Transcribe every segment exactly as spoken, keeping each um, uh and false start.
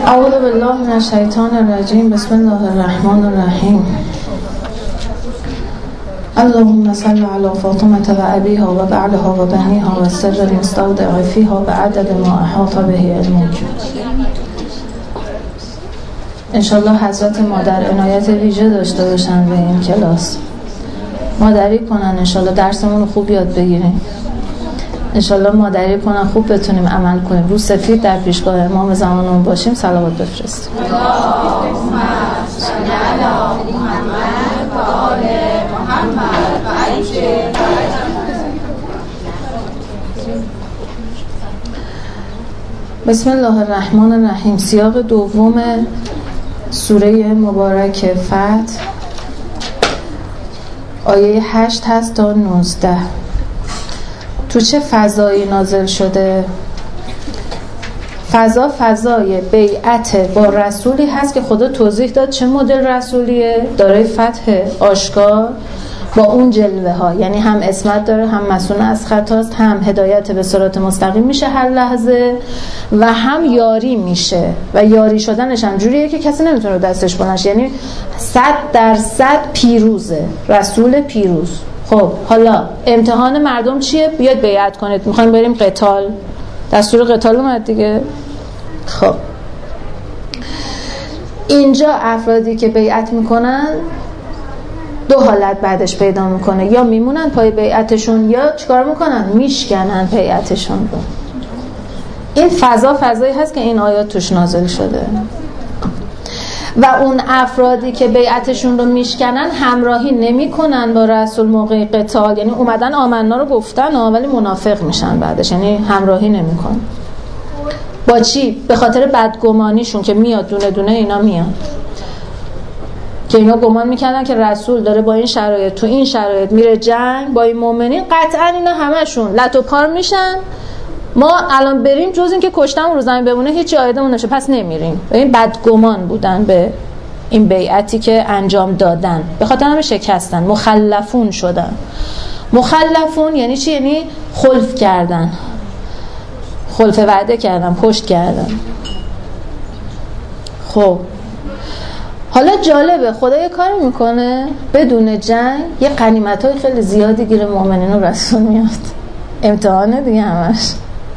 اعوذ بالله من الشیطان الرجیم. بسم الله الرحمن الرحیم. اللهم صل علی فاطمة و ابیها و بعلها و بنیها و السر المستودع فیها و عدد ما احاط به علمک. انشالله حضرت مادر عنایت ویژه داشته باشن به این کلاس، مادری کنن، انشالله درسمون رو خوب یاد بگیریم، انشالله مادری کنن خوب بتونیم عمل کنیم، رو سفید در پیشگاه امام زمانمون باشیم. صلوات بفرستیم. بسم الله الرحمن الرحیم. سیاق دوم سوره مبارک فتح، آیه هشت هست تا نوزده. تو چه فضایی نازل شده؟ فضا فضای بیعت با رسولی هست که خدا توضیح داد چه مدل رسولیه، دارای فتح آشکار با اون جلوه ها، یعنی هم عصمت داره، هم مسئول از خطاست، هم هدایت به صراط مستقیم میشه هر لحظه و هم یاری میشه و یاری شدنش هم جوریه که کسی نمیتونه دستش بلنش، یعنی صد درصد پیروزه، رسول پیروز. خب حالا امتحان مردم چیه؟ بیاد بیعت کنید، میخوایم بریم قتال، دستور قتال اومد دیگه. خب اینجا افرادی که بیعت میکنن دو حالت بعدش پیدا میکنه، یا میمونن پای بیعتشون یا چیکار میکنن؟ میشکنن بیعتشون رو. این فضا فضایی هست که این آیات توش نازل شده و اون افرادی که بیعتشون رو میشکنن همراهی نمیکنن با رسول موقع قتال، یعنی اومدن آمنا رو گفتن ولی منافق میشن بعدش، یعنی همراهی نمیکنن. با چی؟ به خاطر بدگمانیشون که میاد دونه دونه اینا میاد که اینا گمان میکردن که رسول داره با این شرایط تو این شرایط میره جنگ با این مؤمنین، قطعا اینا همشون لط و پار میشن. ما الان بریم جز این که کشتم رو زمین بمونه هیچ عایدمون نشه، پس نمیریم. این بدگمان بودن به این بیعتی که انجام دادن، به خاطر همه شکستن، مخلفون شدن. مخلفون یعنی چی؟ یعنی خلف کردن، خلف وعده کردن، پشت کردن. خب حالا جالبه، خدا یه کاری میکنه بدون جنگ یه غنیمت‌های خیلی زیادی گیر مؤمنین و رسول میاد. امتحانه دیگه همش.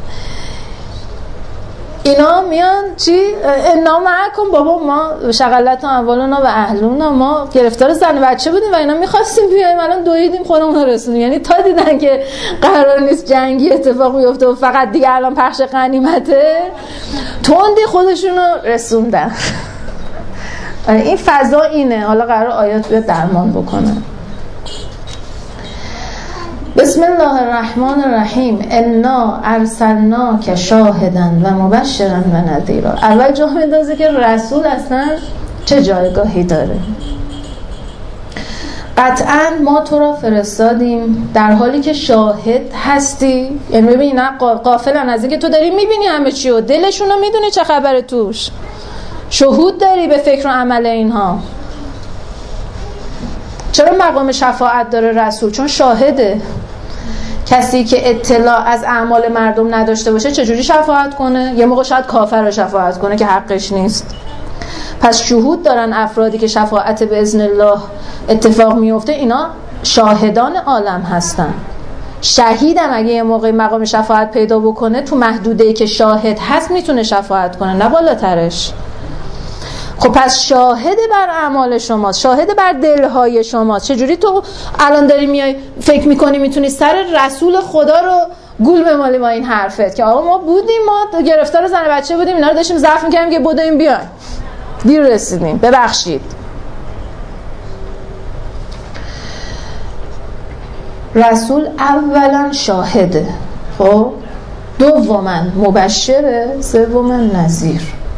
اینا میان چی؟ انا معکم، بابا ما شغلت و اموالنا و اهلونا، ما گرفتار زن و بچه بودیم و اینا میخواستیم بیایم، الان دویدیم خودمون رو رسونیم. یعنی تا دیدن که قرار نیست جنگی اتفاق بیفته و فقط دیگه الان پخش غنیمته، تندی خودشون رو رسوندن. این فضا اینه. حالا قرار آیات بیاد درمان بکنه. بسم الله الرحمن الرحیم. انا ارسلناک شاهدا و مبشرا و نذیرا. اول جا میندازه که رسول اصلا چه جایگاهی داره. قطعا ما تو را فرستادیم در حالی که شاهد هستی، یعنی ببین نه غافلن از اینکه تو داری میبینی همه چی و دلشون رو میدونی چه خبره توش، شهود داری به فکر و عمل اینها. چرا مقام شفاعت داره رسول؟ چون شاهده. کسی که اطلاع از اعمال مردم نداشته باشه چجوری شفاعت کنه؟ یه موقع شاید کافر رو شفاعت کنه که حقش نیست. پس شهود دارن افرادی که شفاعت به اذن الله اتفاق میفته، اینا شاهدان عالم هستن. شهیدم اگه یه موقع مقام شفاعت پیدا بکنه تو محدوده‌ای که شاهد هست میتونه شفاعت کنه، نه بالاترش. خب پس شاهد بر اعمال شماست، شاهد بر دلهای شماست. چجوری تو الان داری میای فکر میکنی میتونی سر رسول خدا رو گول بمالی با این حرفت که آقا ما بودیم، ما گرفتار زن بچه بودیم، اینا رو داشتیم ضعف میکردیم که بدویم بیایم، دیر رسیدیم، ببخشید. رسول اولا شاهده، خب دوما مبشره، سوما نذیر.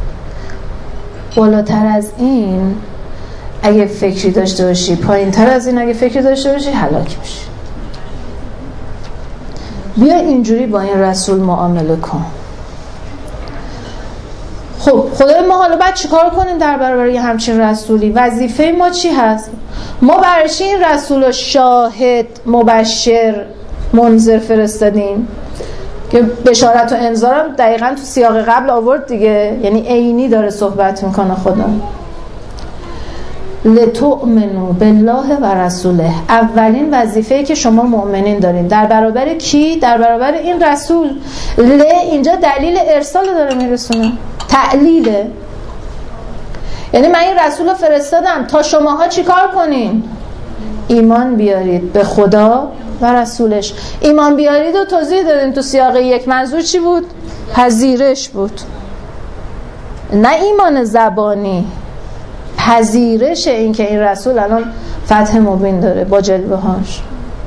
بالاتر از این اگه فکری داشته باشی، پایین تر از این اگه فکری داشته باشی، هلاک میشی. بیا اینجوری با این رسول معامله کن. خب خدای ما حالا باید چی کار کنیم در برابر یه همچین رسولی؟ وظیفه ما چی هست؟ ما برای چی این رسول رو شاهد، مبشر، منذر فرستادیم؟ که بشارت و انذارم دقیقاً تو سیاق قبل آورد دیگه، یعنی عینی داره صحبت میکنه خدا. لتؤمنوا بالله و رسوله، اولین وظیفه‌ای که شما مؤمنین دارین در برابر کی؟ در برابر این رسول. ل اینجا دلیل ارسال داره میرسونه، تعلیله، یعنی من این رسول رو فرستادم تا شماها چیکار کنین؟ ایمان بیارید به خدا و رسولش. ایمان بیارید و توضیح دادیم تو سیاق یک، منظور چی بود؟ پذیرش بود، نه ایمان زبانی، پذیرش این که این رسول الان فتح مبین داره با جلوه هاش.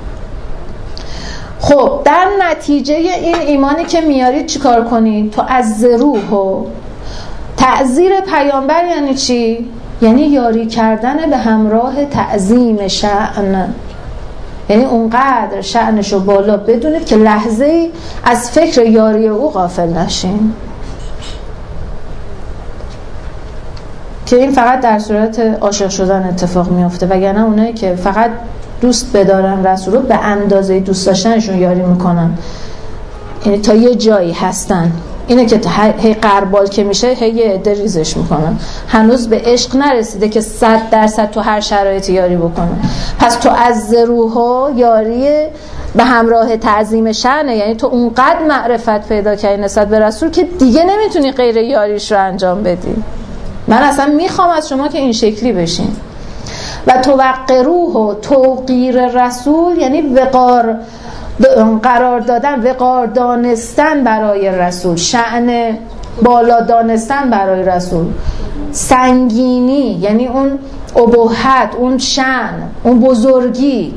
خب در نتیجه این ایمانی که میارید چیکار کنید؟ تو از روح و تعذیر پیامبر یعنی چی؟ یعنی یاری کردن به همراه تعظیم شأن، یعنی اونقدر شأنشو بالا بدونید که لحظه‌ای از فکر یاری او غافل نشین، که این فقط در صورت عاشق شدن اتفاق میفته، وگرنه اونایی که فقط دوست بدارن رسول رو به اندازه دوست داشتنشون یاری میکنن، یعنی تا یه جایی هستن، اینه که هی قربال که میشه هی یه عده ریزش میکنن، هنوز به عشق نرسیده که صد درصد تو هر شرایطی یاری بکنن. پس تو از روحو یاری به همراه تعظیم شأنه، یعنی تو اونقدر معرفت پیدا کردی نسبت به رسول که دیگه نمیتونی غیر یاریش رو انجام بدی. من اصلا میخوام از شما که این شکلی بشین. و توقروه و توقیر رسول یعنی وقار قرار دادن، وقار دانستن برای رسول، شأن بالا دانستن برای رسول، سنگینی یعنی اون ابهت، اون شأن، اون بزرگی.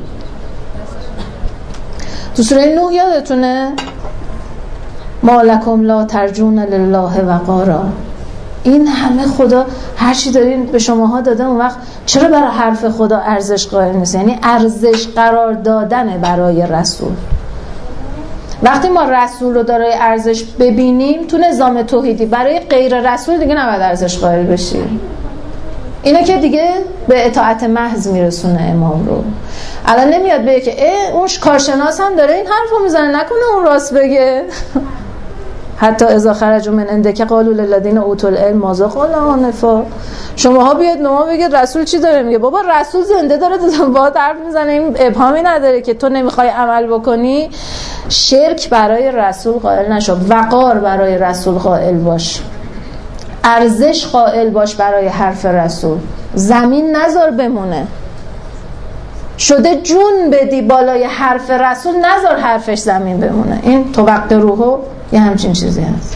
تو سوره نوح یادتونه ما لکم لا ترجون لله وقارا، این همه خدا هر چی دارین به شماها داده، اون وقت چرا برای حرف خدا ارزش قائل نیست؟ یعنی ارزش قرار دادن برای رسول. وقتی ما رسول رو دارای ارزش ببینیم تو نظام توحیدی، برای غیر رسول دیگه نباید ارزش قائل بشیم. اینه که دیگه به اطاعت محض میرسونه امام رو. الان نمیاد بگه که اه اون کارشناس هم داره این حرفو میزنه، نکنه اون راست بگه. حتی اذا خرجوا من عندک قالوا للذین اوتوا العلم ماذا قال آنفا، شماها بیاید به ما بگید رسول چی داره میگه. بابا رسول زنده داره با حرف میزنه، این ابهامی نداره که تو نمیخوای عمل بکنی. شرک برای رسول قائل نشو، وقار برای رسول قائل باش، ارزش قائل باش برای حرف رسول، زمین نذار بمونه. شده جون بدی بالای حرف رسول، نذار حرفش زمین بمونه. این توقروه یه همچین چیزی هست.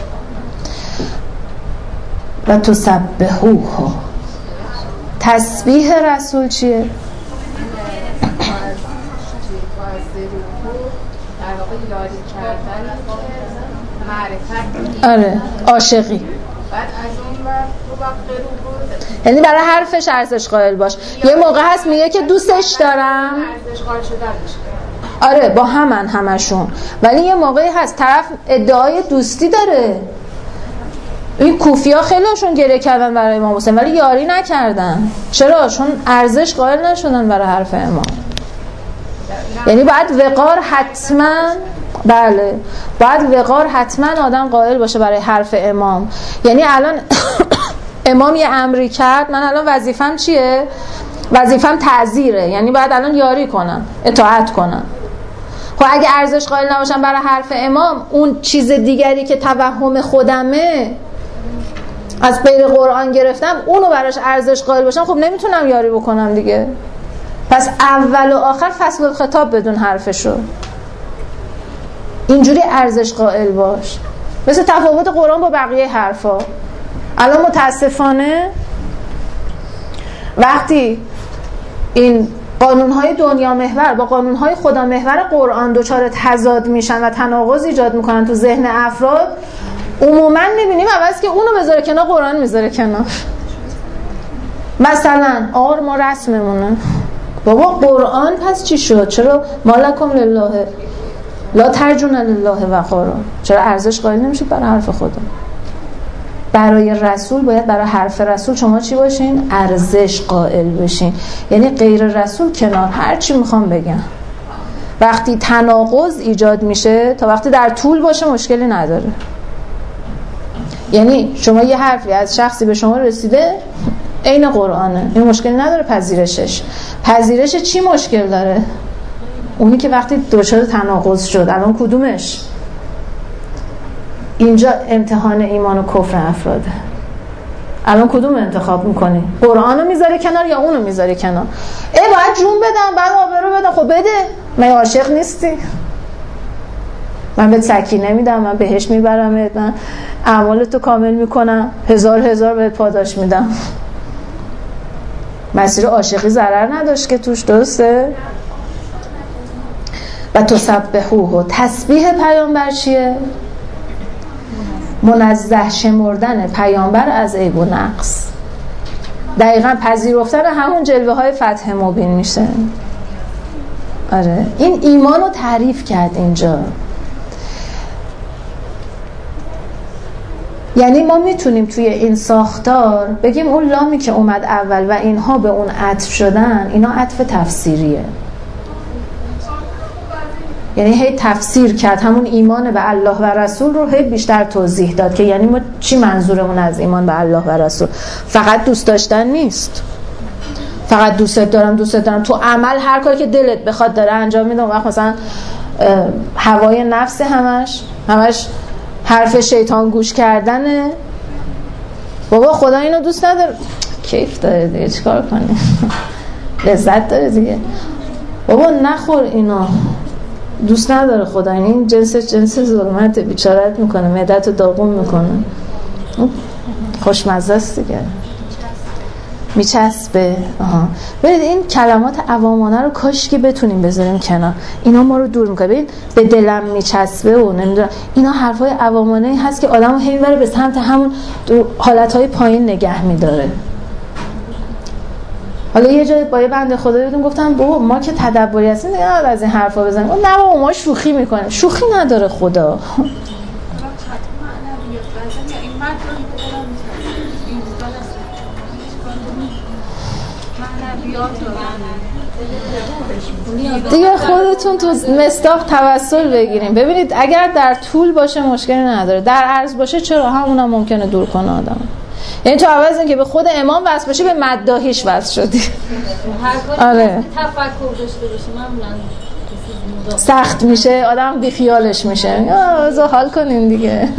و تسبحوه، تسبیح رسول چیه؟ آره عاشقی. بعد از اون وقت یعنی برای حرفش ارزش قائل باش. یه موقع هست میگه که دوستش دارم، ارزش قائل شدن میشه. آره با همن همشون، ولی یه موقعی هست طرف ادعای دوستی داره. این کوفیا خیلیشون گریه کردن برای امام حسین ولی یاری نکردن. چرا؟ چون ارزش قائل نشدن برای حرف امام. یعنی باید وقار حتما، بله باید وقار حتما آدم قائل باشه برای حرف امام. یعنی الان امام یه امری کرد، من الان وظیفم چیه؟ وظیفم تعذیره، یعنی باید الان یاری کنم، اطاعت کنم. خب اگه ارزش قائل نباشم برای حرف امام، اون چیز دیگری که توهم خودمه از غیر قرآن گرفتم، اونو براش ارزش قائل باشم، خب نمیتونم یاری بکنم دیگه. پس اول و آخر فصل الخطاب بدون حرفشو، اینجوری ارزش قائل باش. مثل تفاوت قرآن با بقیه حرفا. الان متاسفانه وقتی این قانونهای دنیا محور با قانونهای خدا محور قرآن دوچار تضاد میشن و تناقض ایجاد میکنن تو ذهن افراد، عموما میبینیم عوض که اونو بذاره کنار قرآن میذاره کنار. مثلا آر ما رسممونه، بابا قرآن پس چی شد؟ چرا مالکم لله لا ترجون لله وقارا؟ چرا ارزش قائل نمیشید برای حرف خدا؟ برای رسول باید برای حرف رسول شما چی باشین؟ ارزش قائل بشین. یعنی غیر رسول کنار، هر چی میخوام بگم وقتی تناقض ایجاد میشه تا وقتی در طول باشه مشکلی نداره. یعنی شما یه حرفی از شخصی به شما رسیده عین قرآنه، این مشکلی نداره پذیرشش. پذیرش چی مشکل داره؟ اونی که وقتی دچار تناقض شد. الان کدومش؟ اینجا امتحان ایمان و کفر افراده. الان کدوم انتخاب میکنی؟ قرآنو میذاری کنار یا اونو میذاری کنار؟ ای باید جون بدم، باید آبرو بدم. خب بده، من عاشق نیستی؟ من بهت سکینه میدم، من بهش میبرم، من اعمالتو کامل میکنم، هزار هزار بهت پاداش میدم. مسیر عاشقی ضرر نداشت که توش، درسته؟ و تسبحوه، تسبیح پیامبر چیه؟ منزه شمردن پیامبر از عیب و نقص، دقیقاً پذیرفتن همون جلوه های فتح مبین میشه. آره، این ایمان رو تعریف کرد اینجا. یعنی ما میتونیم توی این ساختار بگیم اون لامی که اومد اول و اینها به اون عطف شدن، اینا عطف تفسیریه. یعنی هی تفسیر کرد، همون ایمان به الله و رسول رو هی بیشتر توضیح داد که یعنی ما چی منظورمون از ایمان به الله و رسول. فقط دوست داشتن نیست، فقط دوست دارم دوست دارم تو عمل هر کاری که دلت بخواد داره انجام میده. اون وقت مثلا هوای نفس همش همش حرف شیطان گوش کردنه. بابا خدا اینو دوست نداره، کیف داره دیگه، چیکار کنه؟ لذت داره دیگه. بابا نخور اینو، دوست نداره خدا. این جنس جنس ظلمت، بیچارت میکنه، معدتو داغون میکنه، خوشمزه است دیگه، میچسبه. آها، ببینید این کلمات عوامانه رو کاش که بتونیم بذاریم کنار، اینا ما رو دور میکنه. ببین به دلم میچسبه و نمیدونم، اینا حرفای عوامانه هست که آدمو هی میبره به سمت همون حالتهای پایین نگه میداره. حالا یه جای با یه بنده خدایی بودم گفتم بابا ما که تدبری هستیم دیگه نباید از این حرفا بزنیم. نه بابا ما شوخی میکنیم. شوخی نداره خدا. دیگه خودتون تو مصداق توسل بگیریم. ببینید اگر در طول باشه مشکلی نداره، در عرض باشه چرا، همونا ممکنه دور کنه آدم. یعنی تو عوض اینکه به خود امام وصل بشی به مداحیش وصل شدی. آره، تفکر داشته باشی معمولا سخت میشه، آدم بی خیالش میشه. آ حال کنین دیگه.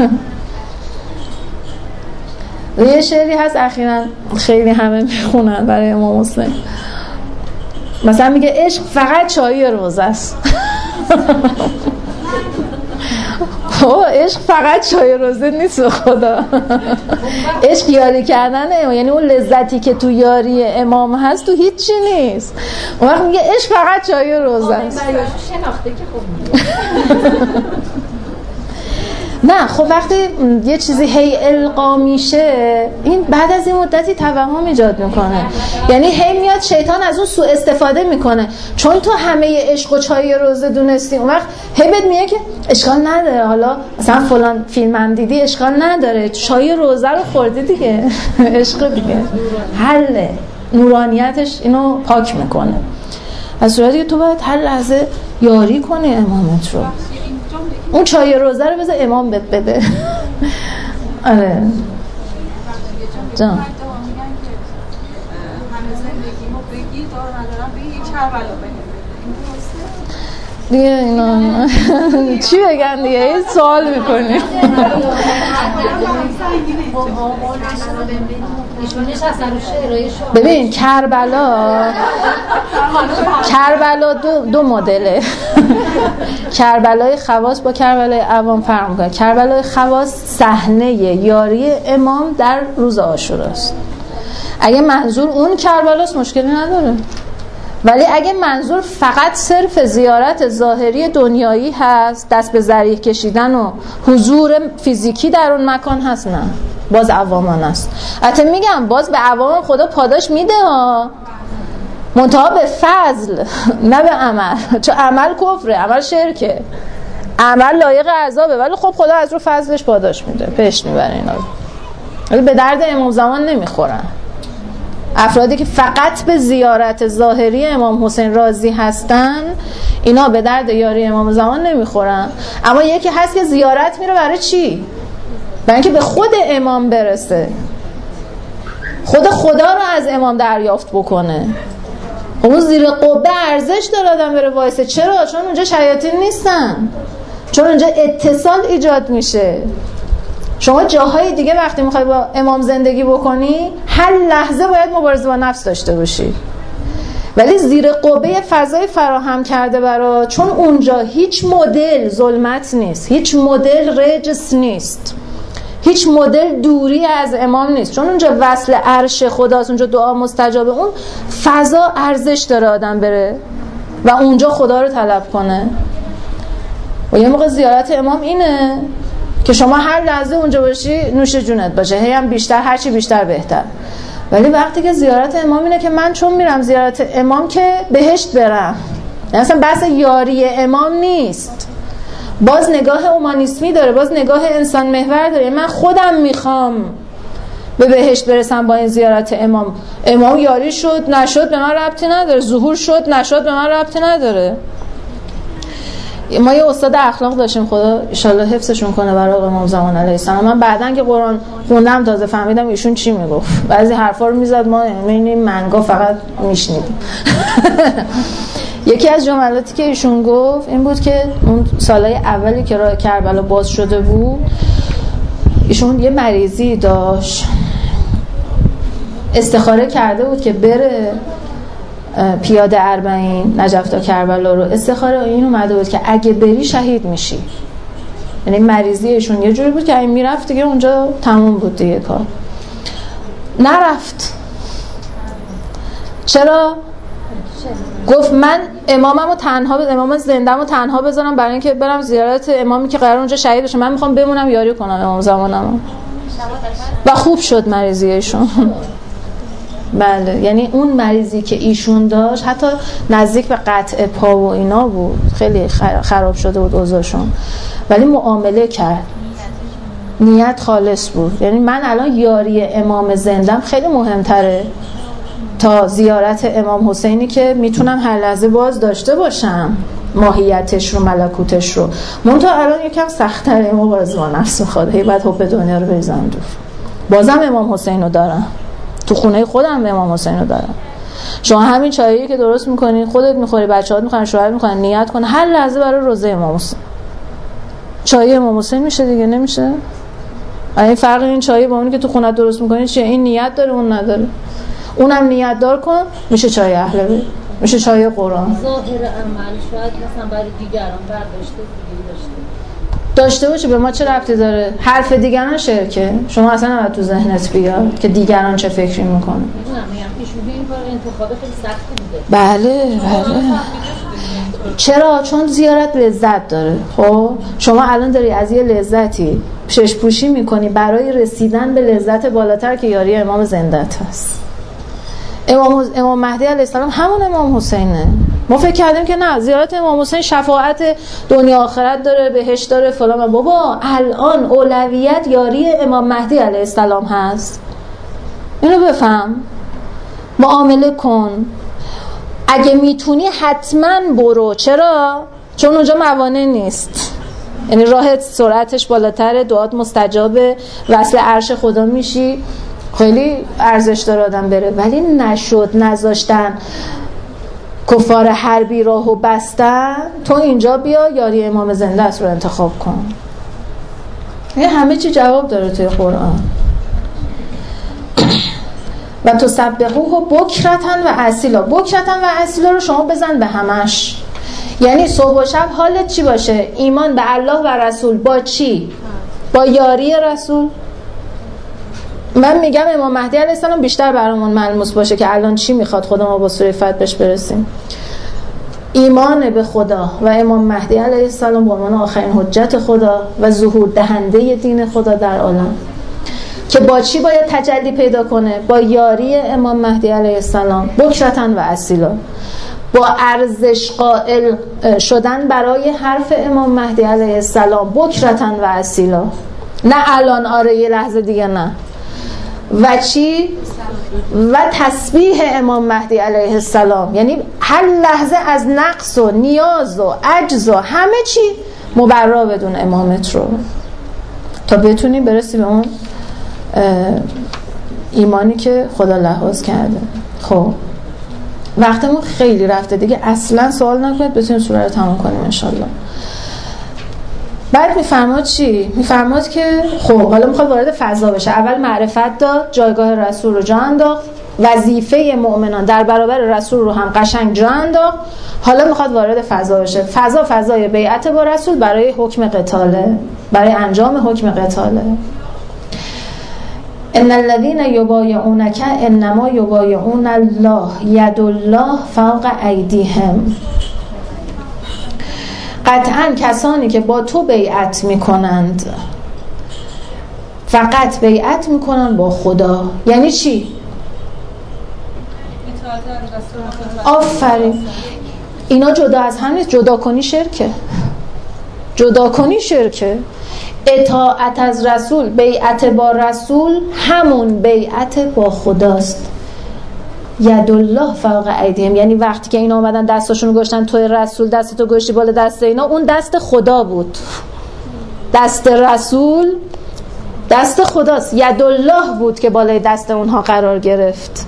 یه شعری هست اخیراً خیلی همه میخونن برای امام حسین، مثلا میگه عشق فقط چای روزه است. اوه عشق فقط چای روزه نیست به خدا. عشق یاری کردنه، یعنی اون لذتی که تو یاری امام هست تو هیچی نیست. اون وقت میگه عشق فقط چای روزه است. شناخته که خوب نه خب وقتی یه چیزی هی القا میشه، این بعد از این مدتی توهم ایجاد میکنه. یعنی هی میاد شیطان از اون سوء استفاده میکنه، چون تو همه عشق و چای روزه دونستی، اون وقت هی بهت میگه که اشکال نداره، حالا مثلا فلان فیلم هم دیدی اشکال نداره، چای روزه رو خوردی دیگه، عشق دیگه حله، نورانیتش اینو پاک میکنه. از صورتی که تو باید هر لحظه یاری کنی امامت رو. اون چای روزه رو بذار امام بد بده. آره جان. همه زندگیمو بگی دار ندارم بگی یک کربلا بگی دیگه اینا چی بگن دیگه، این سوال میکنی. ببین کربلا کربلا دو, دو مدله. کربلای خواص با کربلای عوام فرق میکنه. کربلای خواص صحنه یاری امام در روز عاشوراست. اگه منظور اون کربلاست مشکلی نداره، ولی اگه منظور فقط صرف زیارت ظاهری دنیایی هست، دست به ذریح کشیدن و حضور فیزیکی در اون مکان هست، نه باز عوامان است. البته میگم باز به عوام خدا پاداش میده ها، منتها به فضل نه به عمل، چون عمل کفره، عمل شرکه، عمل لایق عذابه، ولی خب خدا از رو فضلش پاداش میده، پیش میبره اینا رو، ولی به درد امام زمان نمیخورن. افرادی که فقط به زیارت ظاهری امام حسین راضی هستن اینا به درد یاری امام زمان نمیخورن. اما یکی هست که زیارت میره برای چی؟ برای اینکه به خود امام برسه، خود خدا رو از امام دریافت بکنه. اون زیر قبه ارزش داره آدم بره وایسه. چرا؟ چون اونجا شیاطین نیستن، چون اونجا اتصال ایجاد میشه. شما جاهای دیگه وقتی میخوای با امام زندگی بکنی هر لحظه باید مبارزه با نفس داشته باشی، ولی زیر قبه فضای فراهم کرده برا، چون اونجا هیچ مدل ظلمت نیست، هیچ مدل رجس نیست، هیچ مدل دوری از امام نیست، چون اونجا وصل عرش خداست، اونجا دعا مستجابه. اون فضا ارزش داره آدم بره و اونجا خدا رو طلب کنه. و یه موقع زیارت امام اینه که شما هر لحظه اونجا باشی نوش جونت باشه، هی هم بیشتر، هرچی بیشتر بهتر. ولی وقتی که زیارت امام اینه که من چون میرم زیارت امام که بهشت برم، یعنی اصلا بحث یاری امام نیست، باز نگاه اومانیسمی داره، باز نگاه انسان محور داره. من خودم میخوام به بهشت برسم با این زیارت امام. امام یاری شد نشد به من ربطی نداره، ظهور شد نشد به من ربطی نداره. ما یه استاد اخلاق داشتیم، خدا ان شاءالله حفظشون کنه، برای امام زمان علیه السلام. من بعدن که قرآن خوندم تازه فهمیدم ایشون چی میگفت. بعضی حرفا رو میزد ما میبینیم منگا فقط میشنیدیم. یکی از جملاتی که ایشون گفت این بود که اون سالهای اولی که راه کربلا باز شده بود، ایشون یه مریضی داشت، استخاره کرده بود که بره پیاده اربعین نجف تا کربلا رو. استخاره این اومده بود که اگه بری شهید میشی. یعنی مریضیشون یه جوری بود که این میرفت دیگه اونجا تموم بود دیگه کار. نرفت. چرا؟ گفت من اماممو تنها بذارم، امام زنده‌مو تنها بذارم برای اینکه برم زیارت امامی که قرار اونجا شهید بشه. من میخوام بمونم یاری کنم امام زمانمو. و خوب شد مریضیشون. بله، یعنی اون مریضی که ایشون داشت حتی نزدیک به قطع پا و اینا بود، خیلی خراب شده بود اوضاعشون، ولی معامله کرد، نیت خالص بود. یعنی من الان یاری امام زندم خیلی مهمتره تا زیارت امام حسینی که میتونم هر لحظه باز داشته باشم ماهیتش رو، ملکوتش رو. منتها الان یکم سخت‌تره مبارزه با نفس میخواد، هی بعد حب دنیا رو بریزم دور. بازم امام حسین رو دارم تو خونه خودم، به امام حسین رو دارم. شما همین چایی که درست میکنی خودت میخوری، بچه‌هات میخورن، شوهر میخورن، نیت کن هر لحظه برای روزه امام حسین. چای امام حسین میشه دیگه، نمیشه؟ این فرق این چایی با اونی که تو خونه درست میکنی چیه؟ این نیت داره اون نداره. اونم نیت دار کن میشه چای اهل بیت، میشه چای قرآن. ظاهر عمل شاید مثلا برای دیگران برداشته دیگه داشته داشته باشه، به ما چه ربطی داره؟ حرف دیگران شرکه، شما اصلا نباید تو ذهنت بیاد که دیگران چه فکری میکنه. میدونم میگم ایشون این کار انتخاب خیلی سختی بوده. بله بله. چرا؟ چون زیارت لذت داره. خب شما الان داری از یه لذتی شش پوشی میکنی برای رسیدن به لذت بالاتر که یاری امام زندت هست. امام امام مهدی علیه السلام همون امام حسینه. ما فکر کردیم که نه، زیارت امام حسین شفاعت دنیا آخرت داره، بهشت داره فلان. بابا الان اولویت یاری امام مهدی علیه السلام هست. اینو بفهم، معامله کن، اگه میتونی حتما برو. چرا؟ چون اونجا موانع نیست، یعنی راحت سرعتش بالاتره، دعات مستجابه، وصل عرش خدا میشی، خیلی ارزش داره آدم بره. ولی نشد، نذاشتن، کفار حربی راهو بستن، تو اینجا بیا یاری امام زنده است رو انتخاب کن. یه همه چی جواب داره توی قرآن. و تسبحوه بکرتن و اصیلا. بکرتن و اصیلا رو شما بزن به همش، یعنی صبح و شب حالت چی باشه؟ ایمان به الله و رسول. با چی؟ با یاری رسول. من میگم امام مهدی علیه السلام بیشتر برامون ملموس باشه که الان چی میخواد خدا ما با سوره فتح بهش برسیم. ایمان به خدا و امام مهدی علیه السلام به عنوان آخرین حجت خدا و ظهور دهنده دین خدا در عالم، که با چی باید تجلی پیدا کنه؟ با یاری امام مهدی علیه السلام بکرتن و اصیلا، با ارزش قائل شدن برای حرف امام مهدی علیه السلام بکرتن و اصیلا. نه الان آره یه لحظه دیگه، نه و چی؟ و تسبیح امام مهدی علیه السلام. یعنی هر لحظه از نقص و نیاز و عجز و همه چی مبرا بدون امامت رو، تا بتونی برسی به اون ایمانی که خدا لحاظ کرده. خب وقتمون خیلی رفته دیگه، اصلا سوال نکنید، بتونیم سوره رو تمام کنیم انشالله. بعد میفرماد چی؟ میفرماد که خب حالا میخواد وارد فضا بشه. اول معرفت داد، جایگاه رسول رو جا انداخت، وظیفه مؤمنان در برابر رسول رو هم قشنگ جا انداخت. حالا میخواد وارد فضا بشه. فضا فضای بیعت با رسول برای حکم قتاله، برای انجام حکم قتاله. ان الذين يبايعونك انما يبايعون الله ید الله فوق ایدیهم. قطعا کسانی که با تو بیعت میکنند فقط بیعت میکنن با خدا. یعنی چی؟ آفرین. اینا جدا از هم نیست، جدا کنی شرکه، جدا کنی شرکه. اطاعت از رسول، بیعت با رسول همون بیعت با خداست. ید الله فوق ایدیهم، یعنی وقتی که اینا اومدن دستاشون گشتن توی رسول دستتو گشتی بالا دست اینا، اون دست خدا بود. دست رسول دست خداست. ید الله بود که بالای دست اونها قرار گرفت.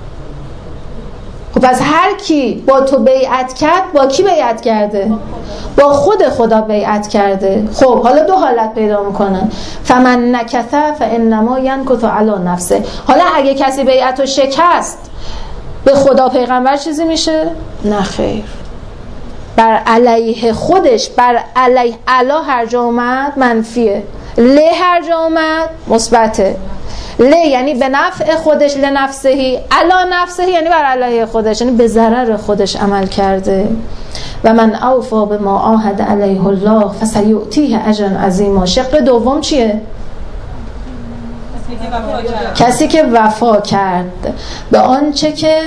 خب پس هر کی با تو بیعت کرد، با کی بیعت کرده؟ با خود خدا بیعت کرده. خب حالا دو حالت پیدا میکنه. فمن نکث فانما ینکث علی نفسه. حالا اگه کسی بیعتو شکست، به خدا پیغمبر چیزی میشه؟ نه خیر، بر علیه خودش، بر علیه علا هر جا اومد منفیه، ل هر جا اومد مثبته. ل یعنی به نفع خودش، لنفسهی، علا نفسهی یعنی بر علیه خودش، یعنی به ضرر خودش عمل کرده. و من اوفا بما عاهد علیه الله فسیؤتیه اجرا عظیما. شق دوم چیه؟ کسی که وفا کرد به آنچه که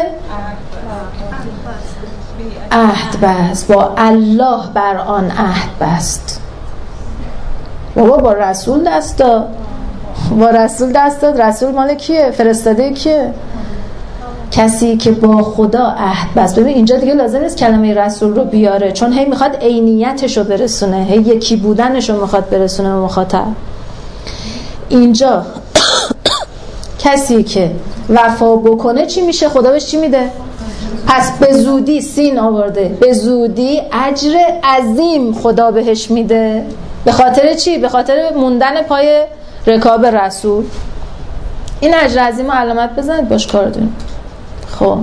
عهد بست، با الله بر آن عهد بست. بابا با رسول دست داد، با رسول دست داد. رسول مال کیه؟ فرستاده کیه؟ کسی که با خدا عهد بست. ببین اینجا دیگه لازم نیست کلمه رسول رو بیاره، چون هی میخواد عینیتش رو برسونه، هی یکی بودنش رو میخواد برسونه به مخاطب. اینجا کسی که وفا بکنه چی میشه؟ خدا بهش چی میده؟ پس به زودی سین آورده، به زودی اجر عظیم خدا بهش میده. به خاطر چی؟ به خاطر موندن پای رکاب رسول. این اجر عظیم علامت بزنید باش کار داریم. خب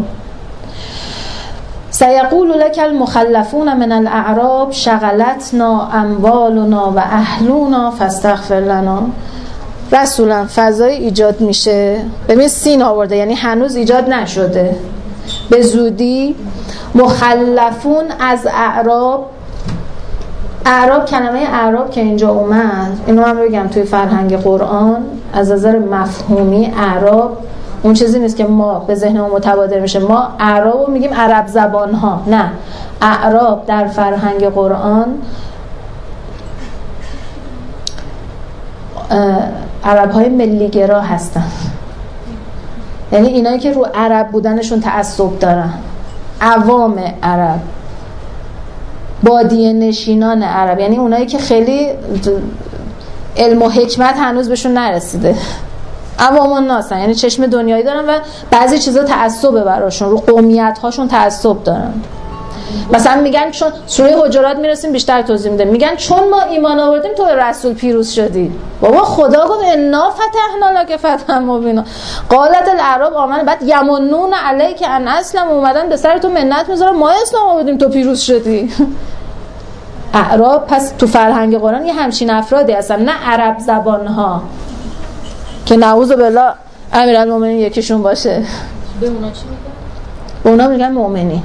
سیقول لک المخلفون من الاعراب شغلتنا اموالنا و اهلنا فاستغفر لنا. رسولا فضای ایجاد میشه. ببین سین آورده، یعنی هنوز ایجاد نشده. به زودی مخلفون از اعراب. اعراب، کلمه اعراب که اینجا اومد، اینو من بگم توی فرهنگ قرآن از نظر مفهومی اعراب اون چیزی نیست که ما به ذهنمون متبادر میشه. ما اعرابو میگیم عرب زبان ها، نه. اعراب در فرهنگ قرآن عرب های ملیگرا هستن، یعنی اینایی که رو عرب بودنشون تعصب دارن. عوام عرب، بادیه نشینان عرب، یعنی اونایی که خیلی علم و حکمت هنوز بهشون نرسیده. عوام الناس، یعنی چشم دنیایی دارن و بعضی چیزا تعصبه براشون، رو قومیت هاشون تعصب دارن. مثلا میگن چون سوره حجرات میرسیم بیشتر توضیح میده، میگن چون ما ایمان آوردیم تو رسول پیروز شدی. بابا خدا گفت انا فتحنا لک فتحا مبینا. قالت الاعراب آمنا، بعد یمنون علیک ان اسلم، اومدن به سر تو منت میذارن ما اسلام آوردیم تو پیروز شدی. اعراب پس تو فرهنگ قرآن یه همچین افرادی هستن، نه عرب زبان ها که نعوذ بالله امیرالمومنین یکیشون باشه. به اونا چی میگن؟ به اونا میگن مؤمنین.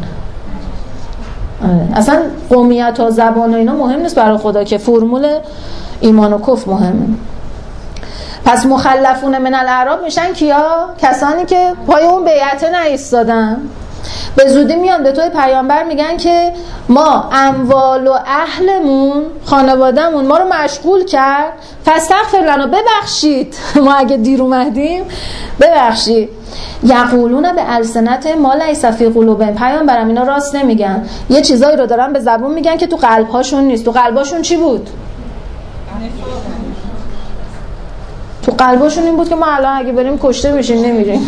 اصلا قومیت و زبان و اینا مهم نیست برای خدا، که فرمول ایمان و کفر مهمه. پس مخلفون من الاعراب میشن کیا؟ کسانی که پای اون بیعت نایستادن. به زودی میان به توی پیامبر میگن که ما اموال و اهلمون، خانوادهمون ما رو مشغول کرد، فاستغفر لنا، ببخشید ما اگه دیر اومدیم ببخشید. یقولون به السنت ما لیس فی قلوبهم، پیامبرم اینا راست نمیگن، یه چیزایی رو دارن به زبون میگن که تو قلب‌هاشون نیست. تو قلب‌هاشون چی بود؟ تو قلب‌هاشون این بود که ما الان اگه بریم کشته بشیم نمیریم.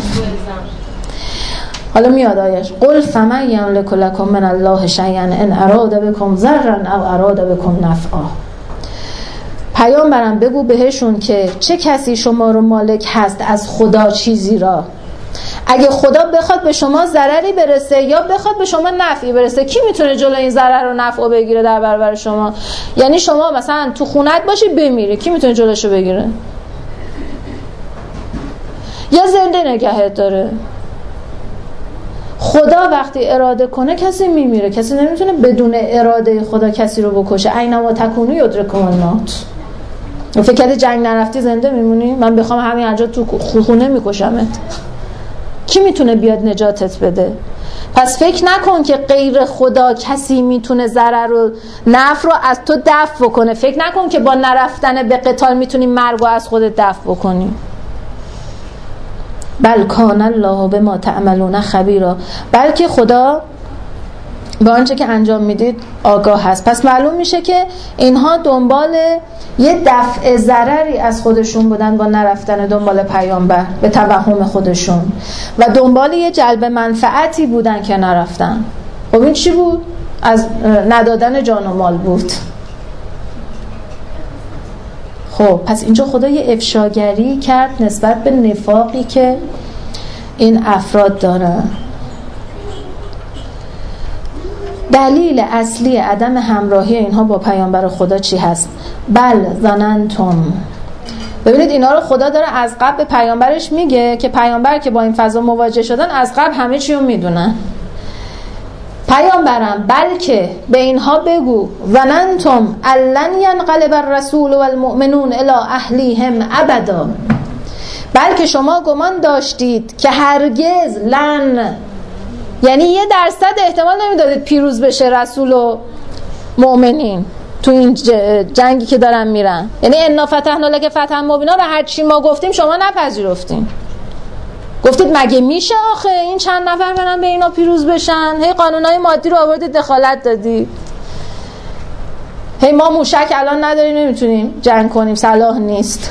حالا میاد آیش قل فمن یملک لکم من الله شیئا ان اراد بکم ضرا او اراد بکم نفعا. پیامبرم بگو بهشون که چه کسی شما رو مالک هست از خدا چیزی را، اگه خدا بخواد به شما ضرری برسه یا بخواد به شما نفعی برسه، کی میتونه جلوی این ضرر و نفع رو بگیره در برابر شما؟ یعنی شما مثلا تو خونت باشی بمیری، کی میتونه جلوشو بگیره؟ یا زنده نگهت داره؟ خدا وقتی اراده کنه کسی میمیره، کسی نمیتونه بدون اراده خدا کسی رو بکشه. اینما تکونو یدرکم الموت. فکر کردی جنگ نرفتی زنده میمونی؟ من بخوام همین اینجا تو خونه میکشمت. کی میتونه بیاد نجاتت بده؟ پس فکر نکن که غیر خدا کسی میتونه ضرر و نفع رو از تو دفع بکنه. فکر نکن که با نرفتن به قتال میتونی مرگ رو از خودت دفع بکنی. بل کان الله بما تعملون خبیرا، بلکه خدا با آنچه که انجام میدید آگاه هست. پس معلوم میشه که اینها دنبال یه دفع ضرری از خودشون بودن با نرفتن دنبال پیامبر به توهم خودشون، و دنبال یه جلب منفعتی بودن که نرفتن. خب این چی بود؟ از ندادن جان و مال بود. خب پس اینجا خدا یه افشاگری کرد نسبت به نفاقی که این افراد دارن. دلیل اصلی عدم همراهی اینها با پیامبر خدا چی هست؟ بل ظننتم. ببینید اینا رو خدا داره از قبل به پیامبرش میگه که پیامبر که با این فضا مواجه شدن از قبل همه چی رو میدونن. پیامبرم بلکه به اینها بگو ظننتم لن ینقلب الرسول والمؤمنون الی اهلیهم ابدا، بلکه شما گمان داشتید که هرگز لن، یعنی یه درصد احتمال نمیدادید پیروز بشه رسول و مؤمنین تو این جنگی که دارن میرن. یعنی انا فتحنا لک فتحا مبینا رو هر چی ما گفتیم شما نپذیرفتین. گفتید مگه میشه آخه این چند نفر برن به اینا پیروز بشن؟ هی قانونای مادی رو آوردید دخالت دادید. هی ما موشک الان نداریم نمیتونیم جنگ کنیم، صلاح نیست.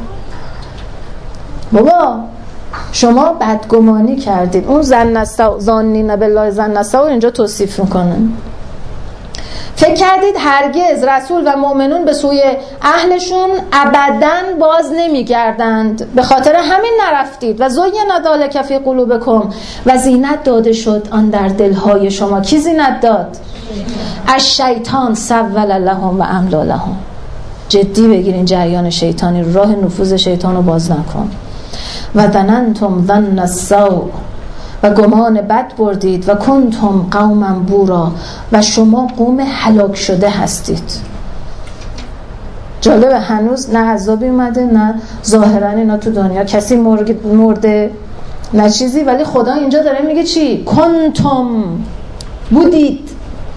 بابا شما بدگمانی کردید. اون زن نستا زانین بالله زن نستا رو اینجا توصیف میکنه. فکر کردید هرگز رسول و مؤمنون به سوی اهلشون ابداً باز نمیگردند، به خاطر همین نرفتید. و زین ذالک فی قلوبکم، و زینت داده شد آن در دلهای شما. کی زینت داد؟ الشیطان سول لهم و املا لهم. جدی بگیرین جریان شیطانی رو، راه نفوذ شیطان رو باز نکن. و ظننتم ظن السوء، و گمان بد بردید. و کنتم قوما بورا، و شما قوم هلاک شده هستید. جالبه هنوز نه عذابی اومده نه ظاهرا اینا تو دنیا کسی مرده نه چیزی، ولی خدا اینجا داره میگه چی؟ کنتم، بودید.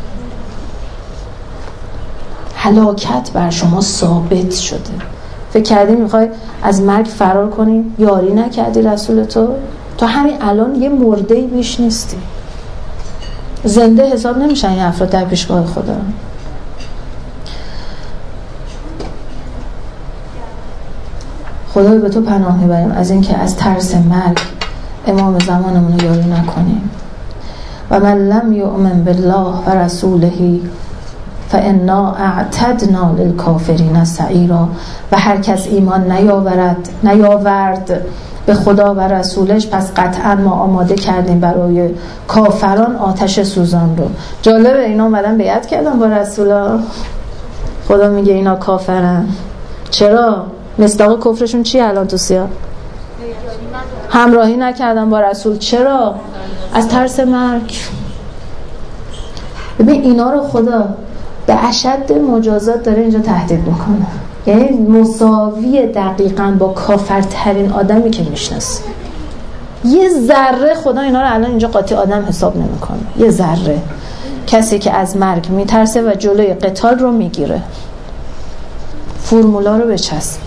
هلاکت بر شما ثابت شده. فکر کردی میخوای از مرگ فرار کنی؟ یاری نکردی رسول تو؟ تو همین الان یه مرده‌ای بیش نیستی. زنده حساب نمیشن این افراد در پیشگاه خدا. خدای به تو پناه میبریم از این که از ترس مرگ امام زمانمون رو یاری نکنیم. و من لم یؤمن بالله و رسوله فانا اعتدنا للکافرین سعیرا، و هر کس ایمان نیاورد نیاورد به خدا و رسولش، پس قطعا ما آماده کردیم برای کافران آتش سوزان رو. جالبه اینا اومدن بیعت کردن با رسولا. خدا میگه اینا کافرن. چرا؟ مصداق کفرشون چیه الان تو سیاه؟ همراهی نکردن با رسول. چرا؟ از ترس مرگ. ببین اینا رو خدا به اشد مجازات داره اینجا تهدید میکنه، یعنی مساوی دقیقاً با کافرترین آدمی که میشناسی. یه ذره خدا اینا رو الان اینجا قاطی آدم حساب نمیکنه. یه ذره کسی که از مرگ میترسه و جلوی قتال رو میگیره، فرمولا رو بچسب.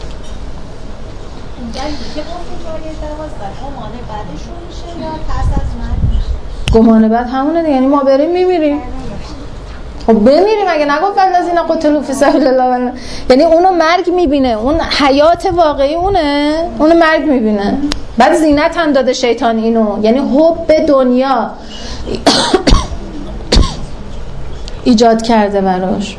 گمان بعد همونه دیگه، یعنی ما بریم میمیریم. خب بمیریم اگه نگفت الذین قتلوا فی سبیل الله، یعنی اونو مرگ میبینه، اون حیات واقعی اونه، اونو مرگ میبینه. بعد زینت هم داده شیطان اینو، یعنی حب دنیا ایجاد کرده براش.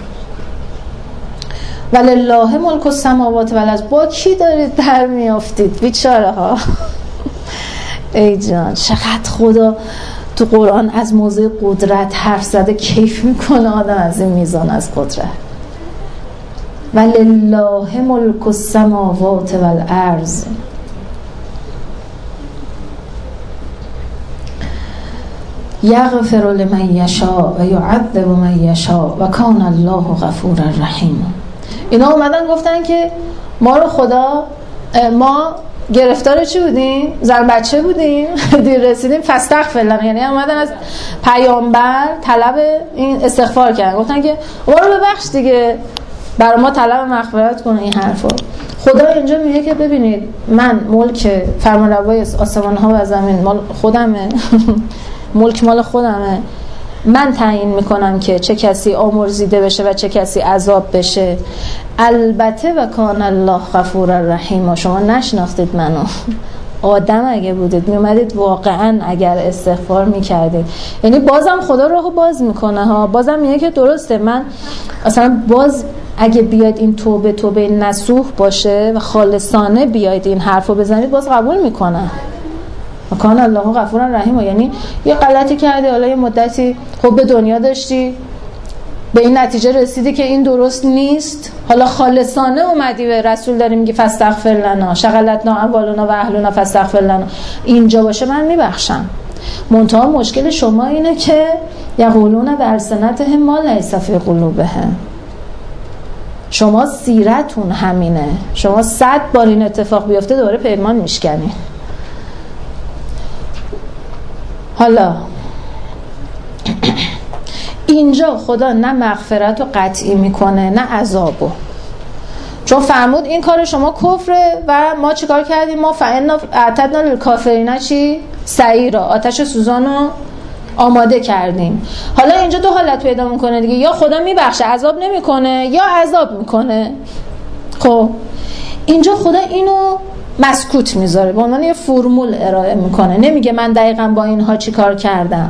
ولله ملک السماوات والارض. با کی دارید برمیافتید بیچاره ها؟ ای جان چقدر خدا تو قرآن از موضوع قدرت حرف زده، کیف میکنه آدم از این میزان از قدرت. ولله ملک السماوات والارض. یغفر لمن یشاء و یعذب من یشاء و کان الله غفورا رحیما. اینا اومدن گفتن که ما رو خدا، ما گرفتار چی بودیم؟ زن بچه بودیم دیر رسیدیم فاستغفر لنا، یعنی اومدن از پیامبر طلب این استغفار کردن، گفتن که ما رو ببخش دیگه، برای ما طلب مغفرت کنه. این حرفا خدا اینجا میگه که ببینید من ملک فرمانروای آسمان ها و زمین مال خودمه ملک مال خودمه، من تعیین میکنم که چه کسی آمرزیده بشه و چه کسی عذاب بشه. البته و کان الله غفورا رحیما. شما نشناختید منو، آدم اگه بودید میومدید واقعا اگر استغفار میکردید، یعنی بازم خدا راهو باز میکنه ها، بازم میگه که درسته من اصلا باز اگه بیاید این توبه توبه نصوح باشه و خالصانه بیاید این حرفو بزنید باز قبول میکنه. کان الله غفورا رحیم. یعنی یه غلطی کردی، حالا یه مدتی خب به دنیا داشتی، به این نتیجه رسیدی که این درست نیست، حالا خالصانه اومدی به رسول داری میگی فاستغفر لنا شغلتنا اموالنا و اهلنا فاستغفر لنا، اینجا باشه من میبخشم. منتها مشکل شما اینه که یقولون بألسنتهم ما لیس فی قلوبهم. شما سیرتون همینه، شما صد بار این اتفاق بیفته دوباره پیمان میشکنی. حالا اینجا خدا نه مغفرت رو قطعی میکنه نه عذابو، چون فرمود این کار شما کفره و ما چیکار کردیم؟ ما فعنا اعتدنا للکافرین چی؟ سعیرا، آتش سوزانو آماده کردیم. حالا اینجا دو حالت پیدا میکنه دیگه، یا خدا میبخشه عذاب نمیکنه یا عذاب میکنه. خب اینجا خدا اینو مسکوت میذاره، به عنوان یه فرمول ارائه میکنه، نمیگه من دقیقاً با اینها چی کار کردم.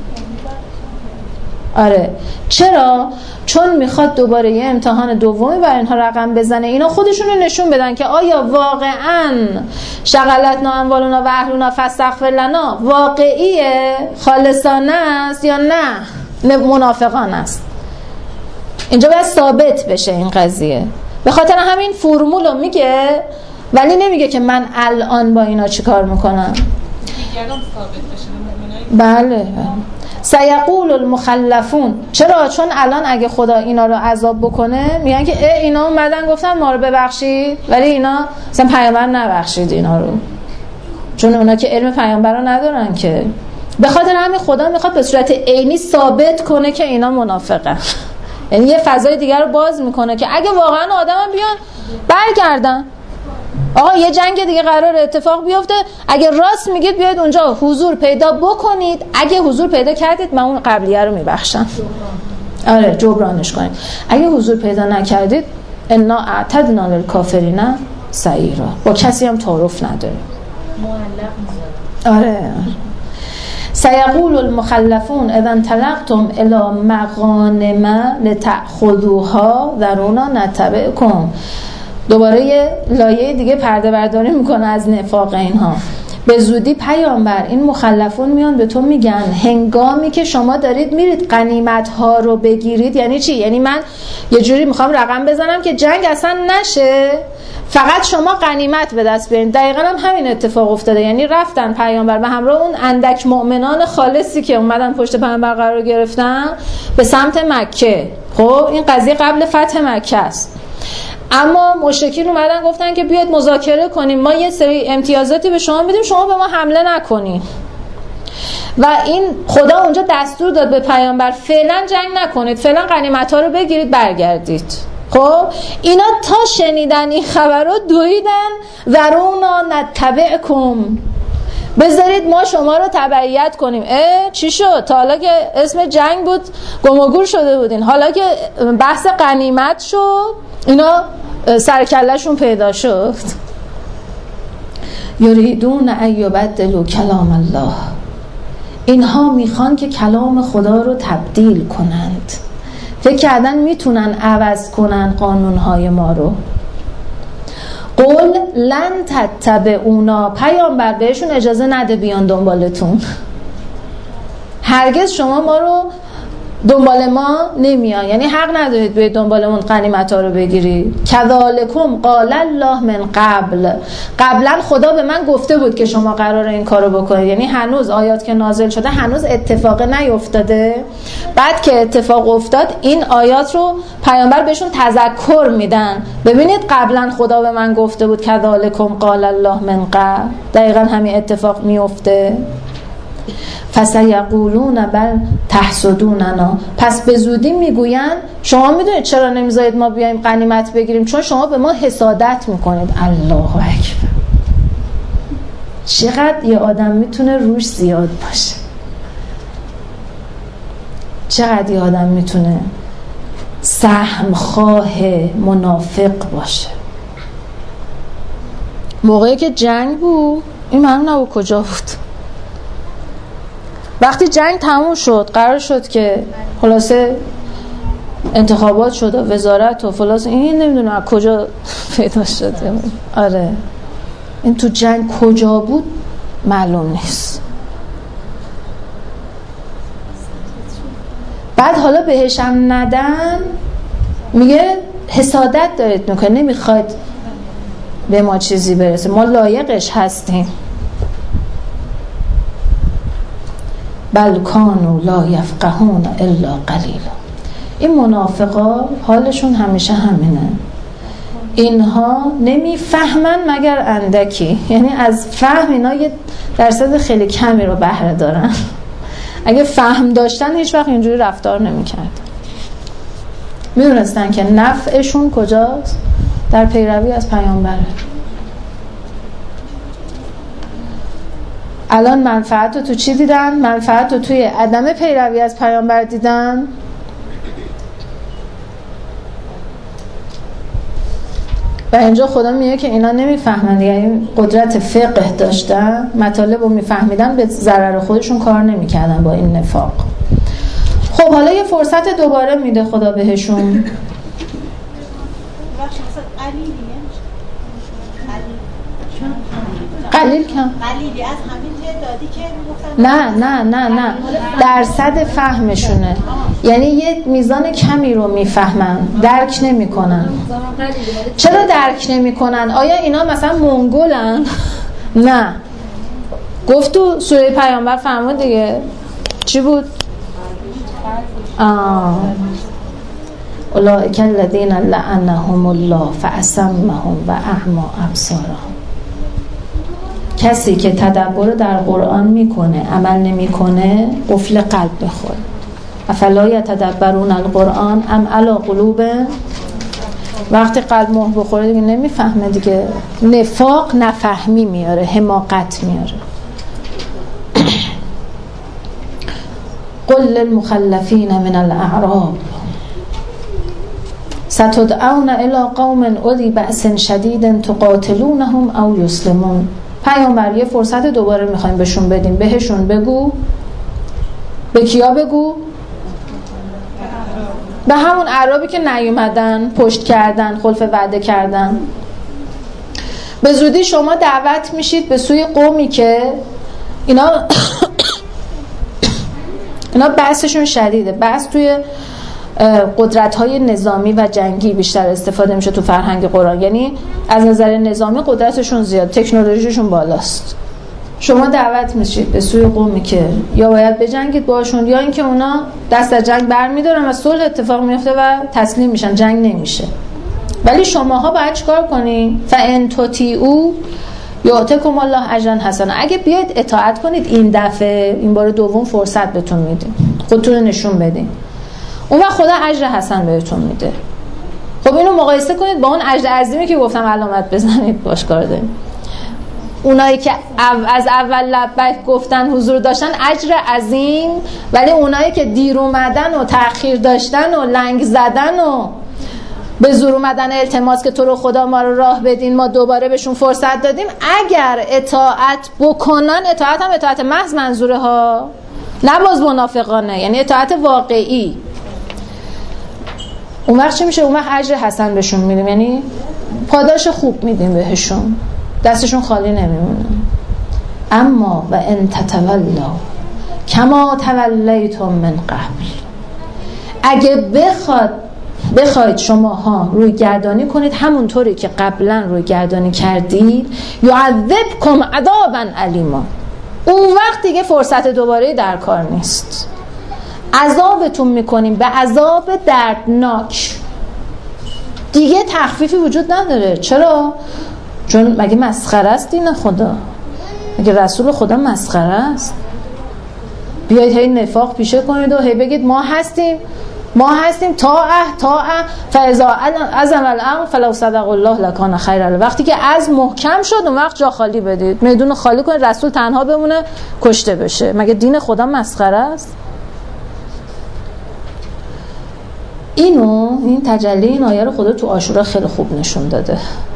آره چرا؟ چون میخواد دوباره یه امتحان دومی برای اینها رقم بزنه، اینا خودشون رو نشون بدن که آیا واقعاً شغلتنا اموالنا و اهلنا فاستغفر لنا واقعیه، خالصانه است یا نه منافقانه است. اینجا باید ثابت بشه این قضیه، به خاطر همین فرمول رو میگه ولی نمیگه که من الان با اینا چی کار میکنم. بله سیقول المخلفون. چرا؟ چون الان اگه خدا اینا رو عذاب بکنه میگن که اه اینا اومدن گفتن ما رو ببخشید ولی اینا مثلا پیامبر نبخشید اینا رو، چون اونا که علم پیامبر رو ندارن که. به خاطر همین خدا میخواد به صورت عینی ثابت کنه که اینا منافقن، یعنی یه فضای دیگر رو باز میکنه که اگه واقعا آدم بیان برگردن، آقا یه جنگ دیگه قرار اتفاق بیفته، اگه راست میگید بیاید اونجا حضور پیدا بکنید، اگه حضور پیدا کردید من اون قبلیه رو میبخشم. آره جبرانش کنید. اگه حضور پیدا نکردید انا اعتدنا للکافرین سعیرا، با کسی هم تعارف نداره. آره سیقول المخلفون اذا انطلقتم الی مغانم لتأخذوها ذرونا نتبعکم. دوباره یه لایه دیگه پرده برداری میکنه از نفاق اینها. به زودی پیامبر این مخلفون میان به تو میگن هنگامی که شما دارید میرید غنیمت ها رو بگیرید. یعنی چی؟ یعنی من یه جوری میخوام رقم بزنم که جنگ اصلا نشه، فقط شما غنیمت به دست بیارید. دقیقاً هم همین اتفاق افتاده، یعنی رفتن پیامبر به همراه اون اندک مؤمنان خالصی که اومدن پشت پیامبر قرار گرفتن به سمت مکه. خب این قضیه قبل فتح مکه است. اما مشرکین اومدن گفتن که بیاید مذاکره کنیم، ما یه سری امتیازاتی به شما میدیم، شما به ما حمله نکنید. و این خدا اونجا دستور داد به پیامبر فعلا جنگ نکنید، فعلا غنیمت‌ها رو بگیرید برگردید. خب اینا تا شنیدن این خبر رو دویدن ورونا نتبعکم، بذارید ما شما رو تبعیت کنیم. اه چی شد؟ تا حالا که اسم جنگ بود گم و گور شده بودین، حالا که بحث غنیمت شد اینا سرکله‌شون پیدا شد. یریدون ان یبدلوا کلام الله، اینها میخوان که کلام خدا رو تبدیل کنند، فکر کردن میتونن عوض کنن قانونهای ما رو. قل لن تتبعونا، پیامبر بهشون اجازه نده بیان دنبالتون، هرگز شما ما رو دنبال ما نمیان، یعنی حق ندارید به دنبالمون غنیمت ها رو بگیرید. کذالکم قال الله من قبل، قبلا خدا به من گفته بود که شما قراره این کارو بکنید، یعنی هنوز آیات که نازل شده هنوز اتفاق نیفتاده، بعد که اتفاق افتاد این آیات رو پیامبر بهشون تذکر میدن، ببینید قبلا خدا به من گفته بود کذالکم قال الله من قبل، دقیقا همین اتفاق میفته. فسیقولون بل تحسدوننا، پس به زودی میگوین شما میدونید چرا نمیذارید ما بیایم غنیمت بگیریم؟ چون شما به ما حسادت میکنید. الله اکبر، چقدر یه آدم میتونه روش زیاد باشه، چقدر یه آدم میتونه سهم خواه منافق باشه. موقعی که جنگ بود این معلوم نبود کجا بود، وقتی جنگ تموم شد قرار شد که خلاصه انتخابات شد و وزارت و فلاس، این نمیدونم از کجا پیدا شد. آره این تو جنگ کجا بود معلوم نیست. بعد حالا بهشم ندن میگه حسادت دارید میکنه، نمیخواید به ما چیزی برسه، ما لایقش هستیم. بل کانوا لا یفقهون الا قلیلا، این منافقا حالشون همیشه همینه، اینها نمیفهمن مگر اندکی، یعنی از فهم اینا یه درصد خیلی کمی رو بهره دارن، اگه فهم داشتن هیچ وقت اینجوری رفتار نمی‌کردن. میدونستن که نفعشون کجاست؟ در پیروی از پیامبره. الان منفعت رو تو چی دیدن؟ منفعت رو توی عدم پیروی از پیامبر دیدن. و اینجا خدا میگه که اینا نمیفهمن، یعنی قدرت فقه داشتن، مطالب رو میفهمیدن، به ضرر خودشون کار نمیکردن با این نفاق. خب حالا یه فرصت دوباره میده خدا بهشون. قلیل کم قلیلی از همین تعدادی که میگفتن، نه نه نه نه درصد فهمشونه، یعنی یه میزان کمی رو میفهمن، درک نمیکنن. چرا درک نمیکنن؟ آیا اینا مثلا منگولن؟ نه، گفت تو سوره پیامبر فرمود دیگه، چی بود؟ آه اولئک الذین لعنهم الله فاصمهم و اعمی ابصارهم، کسی که تدبر در قرآن میکنه عمل نمیکنه قفل قلب بخوره. افلا یتدبرون القرآن ام علی قلوب، وقتی قلب مهر بخوره دیگه نمیفهمه دیگه، نفاق نفهمی میاره، حماقت میاره. قل للمخلفین من الاعراب ستدعون الى قوم اولی بأس شدید تقاتلونهم او یسلمون. پیامبر یه فرصت دوباره میخوایم بهشون بدیم، بهشون بگو. به کیا بگو؟ به همون اعرابی که نیومدن، پشت کردن، خلف وعده کردن. به زودی شما دعوت میشید به سوی قومی که اینا اینا بحثشون شدیده. بحث توی قدرت‌های نظامی و جنگی بیشتر استفاده میشه تو فرهنگ قرآن، یعنی از نظر نظامی قدرتشون زیاد، تکنولوژیشون بالاست. شما دعوت میشید به سوی قومی که یا باید بجنگید باشون، یا اینکه اونا دست از جنگ برمی‌دارن و صلح اتفاق میفته و تسلیم میشن، جنگ نمیشه. ولی شماها باید چیکار کنین؟ فان تطیعوا یؤتکم الله اجرا حسنا. اگه بیاید اطاعت کنید این دفعه، این بار دوم فرصت بهتون میدیم، خودتون رو نشون بدین، اون وقت خدا اجر حسن بهتون میده. خب اینو مقایسه کنید با اون اجر عظیمی که گفتم علامت بزنید باش کار داریم. اونایی که از اول لبیک گفتن حضور داشتن اجر عظیم، ولی اونایی که دیر اومدن و تأخیر داشتن و لنگ زدن و به زور اومدن التماس که تو رو خدا ما رو راه بدین، ما دوباره بهشون فرصت دادیم، اگر اطاعت بکنن، اطاعت هم اطاعت محض منظوره ها، نه باز منافقانه، یعنی اطاعت واقعی، اون وقت چی میشه؟ اون وقت اجر حسن بهشون میدیم، یعنی پاداش خوب میدیم بهشون، دستشون خالی نمیمونه. اما و ان تتولا کما تولیتم من قبل، اگه بخواد بخواید شماها روی گردانی کنید همونطوری که قبلا روی گردانی کردید، یعذبکم عذابا الیما، اون وقت دیگه فرصت دوباره در کار نیست، عذابتون میکنیم به عذاب دردناک، دیگه تخفیفی وجود نداره. چرا؟ چون مگه مسخره است دین خدا؟ مگه رسول خدا مسخره است؟ بیایید هی نفاق پیشه کنید و هی بگید ما هستیم ما هستیم تا اه تا اه فاذا عزم الامر فلو صدق الله لکان خیر له. وقتی که از محکم شد اون وقت جا خالی بدید، میدون خالی کنید، رسول تنها بمونه کشته بشه. مگه دین خدا مسخره است؟ اینو این تجلی این آیه رو خدا تو عاشورا خیلی خوب نشون داده.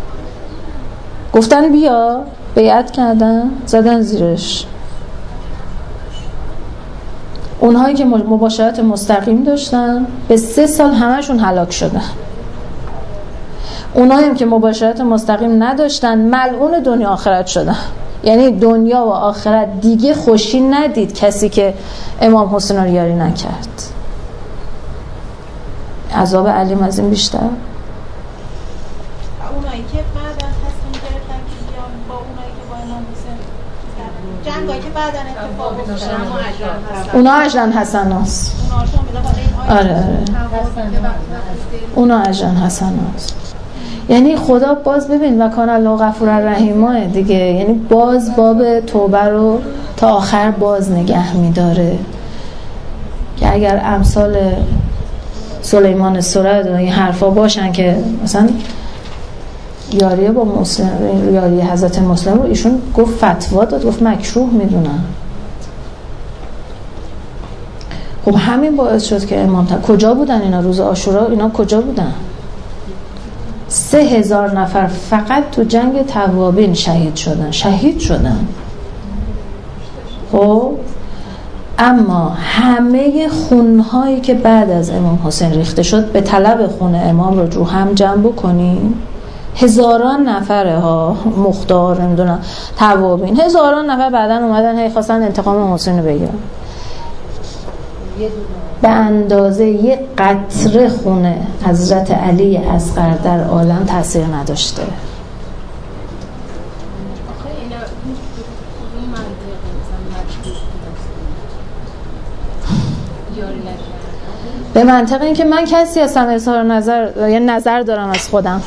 گفتن بیا، بیعت کردن، زدن زیرش. اونهایی که مباشرت مستقیم داشتن به سه سال همشون هلاک شدن. اونهایی که مباشرت مستقیم نداشتن ملعون دنیا آخرت شدن. یعنی دنیا و آخرت دیگه خوشی ندید کسی که امام حسین رو یاری نکرد. عذاب علیم از این بیشتر. اونایی که بعدن تصمیم گرفتن که بیان با اونایی که با امام حسین جنگایی که بعدن اتفاق افتاد، اونا اجرن حسناست. آره آره اونا اجرن حسناست. یعنی خدا باز ببین و کان الله غفور الرحیم دیگه، یعنی باز باب توبه رو تا آخر باز نگه میداره که اگر امثال سلیمان سرد و این حرفا باشن که مثلا یاریه با مسلم، یاری حضرت مسلم رو ایشون گفت فتوا داد، گفت مکروه میدونن. خب همین باعث شد که امام تا کجا بودن اینا روز عاشورا؟ اینا کجا بودن؟ سه هزار نفر فقط تو جنگ توابین شهید شدن شهید شدن خب اما همه خونهایی که بعد از امام حسین ریخته شد به طلب خون امام رو رو هم جمع بکنیم، هزاران نفره ها مختار نمیدونم توابین، هزاران نفر بعدن اومدن هی خواستن انتقام امام حسین رو بگیرن. به اندازه یک قطره خون حضرت علی اصغر در عالم تاثیر نداشته. به منطق این که من کسی هستم اظهار نظر یا نظر دارم از خودم،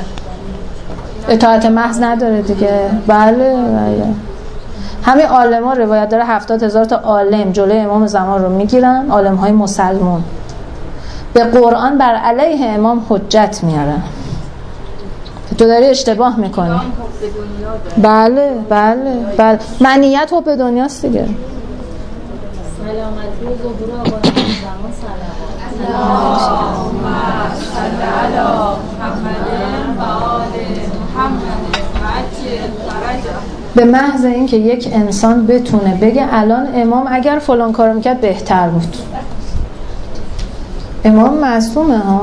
اطاعت محض نداره دیگه. بله بله همین عالما روایت داره هفتاد هزار تا عالم جلوی امام زمان رو میگیرن، عالم های مسلمون به قرآن بر علیه امام حجت میارن. تو داری اشتباه میکنی. بله بله بله منیت حب دنیاست دیگه. سلامتی و ظهور آقای زمان سلام اللهم صل علی محمد و آل محمد و عجل فرجه. به محض این که یک انسان بتونه بگه الان امام اگر فلان کارو میکرد بهتر بود. امام معصومه ها.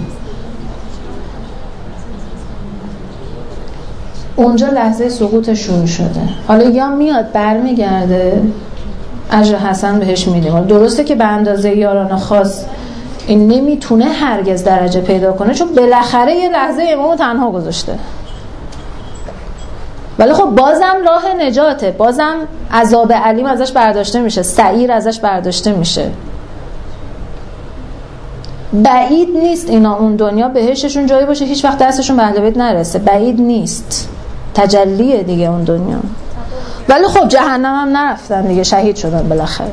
اونجا لحظه سقوط شروع شده. حالا یا میاد برمیگرده اجر حسن بهش میدیم. درسته که به اندازه یاران خاص این نمیتونه هرگز درجه پیدا کنه چون بالاخره یه لحظه امامو تنها گذاشته، ولی خب بازم راه نجاته، بازم عذاب علیم ازش برداشته میشه، سعیر ازش برداشته میشه. بعید نیست اینا اون دنیا بهشتشون جایی باشه هیچ وقت دستشون به اهل بیت نرسه، بعید نیست، تجلیه دیگه اون دنیا. ولی خب جهنم هم نرفتن دیگه، شهید شدن بالاخره.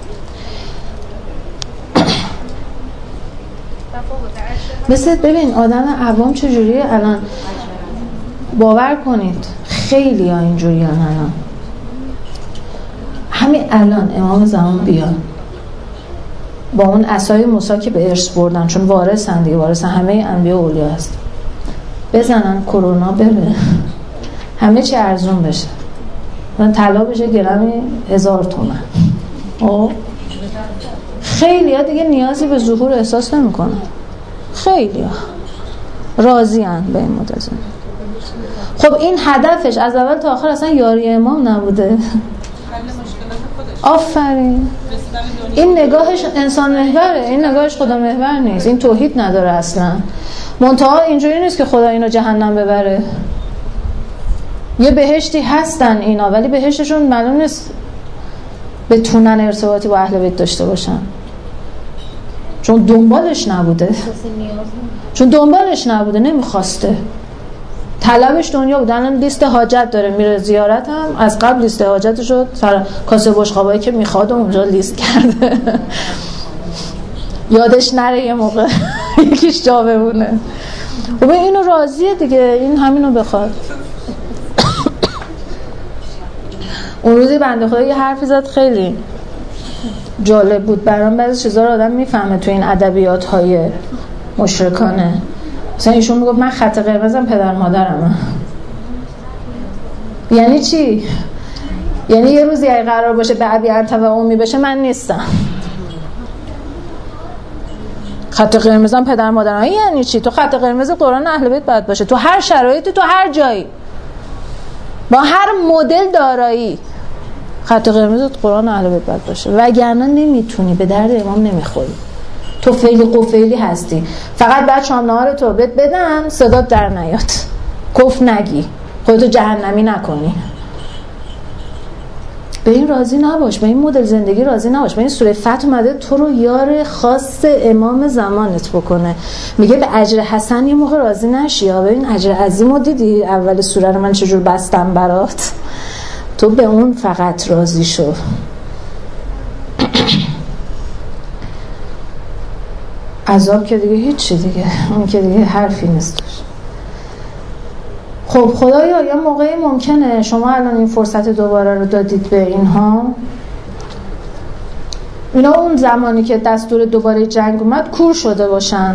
مثل ببین آدم عوام چجوریه الان، باور کنید خیلی ها اینجوری ها الان، همین الان امام زمان بیان با اون عصای موسی که به ارث بردن، چون وارثن دیگه، وارثن همه انبیا و اولیا هست، بزنن کرونا بره، همه چی ارزون بشه، من طلا بشه گرمی هزار تومن. او خیلی ها دیگه نیازی به ظهور احساس نمی کنن، خیلی ها راضی هن به این مدت. خب این هدفش از اول تا آخر اصلا یاری امام نبوده. آفرین. این نگاهش انسان محوره، این نگاهش خدا محور نیست، این توحید نداره اصلا. منتها اینجوری نیست که خدا اینو جهنم ببره. یه بهشتی هستن اینا، ولی بهشتشون معلوم نیست بتونن ارتباطی با اهل بیت داشته باشن، چون دنبالش نبوده، چون دنبالش نبوده، نمیخواسته، طلبش دنیا بود. الان لیست حاجت داره میره زیارت، هم از قبل لیست حاجت شد، سر کاسه بشقابایی که میخواد اونجا لیست کرده یادش نره یه موقع یکیش جا بمونه. و اینو راضیه دیگه، این همینو بخواد. اون روزی بنده خدا یه حرفی زد خیلی جالب بود برام، بعضی چیزا رو آدم میفهمه تو این ادبیات های مشرکانه. مثلا ایشون میگفت من خط قرمزم پدر مادرمه. یعنی چی؟ یعنی یه روزی اگه قرار باشه به ابی انت و امی بشه من نیستم. خط قرمزم پدر مادرم یعنی چی؟ تو خط قرمز قرآن اهل بیت باید باشه، تو هر شرایطی، تو هر جایی، با هر مدل دارایی خط قرمز قرآن اهل بیت باید باشه، وگرنه نمیتونی، به درد امام نمیخوری، تو فعلی قفیلی هستی. فقط بعد شام نهار تو بهت بدن صدات در نیاد، کف نگی، خودتو جهنمی نکنی. به این راضی نباش، به این مدل زندگی راضی نباش. به این سوره فتح اومده تو رو یار خاص امام زمانت بکنه، میگه به اجر حسن یه موقع راضی نشی. یا ببین اجر عظیمو دیدی اول سوره رو من چجور بستم برات، تو به اون فقط راضی شو. عذاب که دیگه هیچی دیگه، اون که دیگه حرفی نیستش. خب خدایا یا موقعی ممکنه شما الان این فرصت دوباره رو دادید به اینها، اینا اون زمانی که دستور دوباره جنگ اومد کور شده باشن،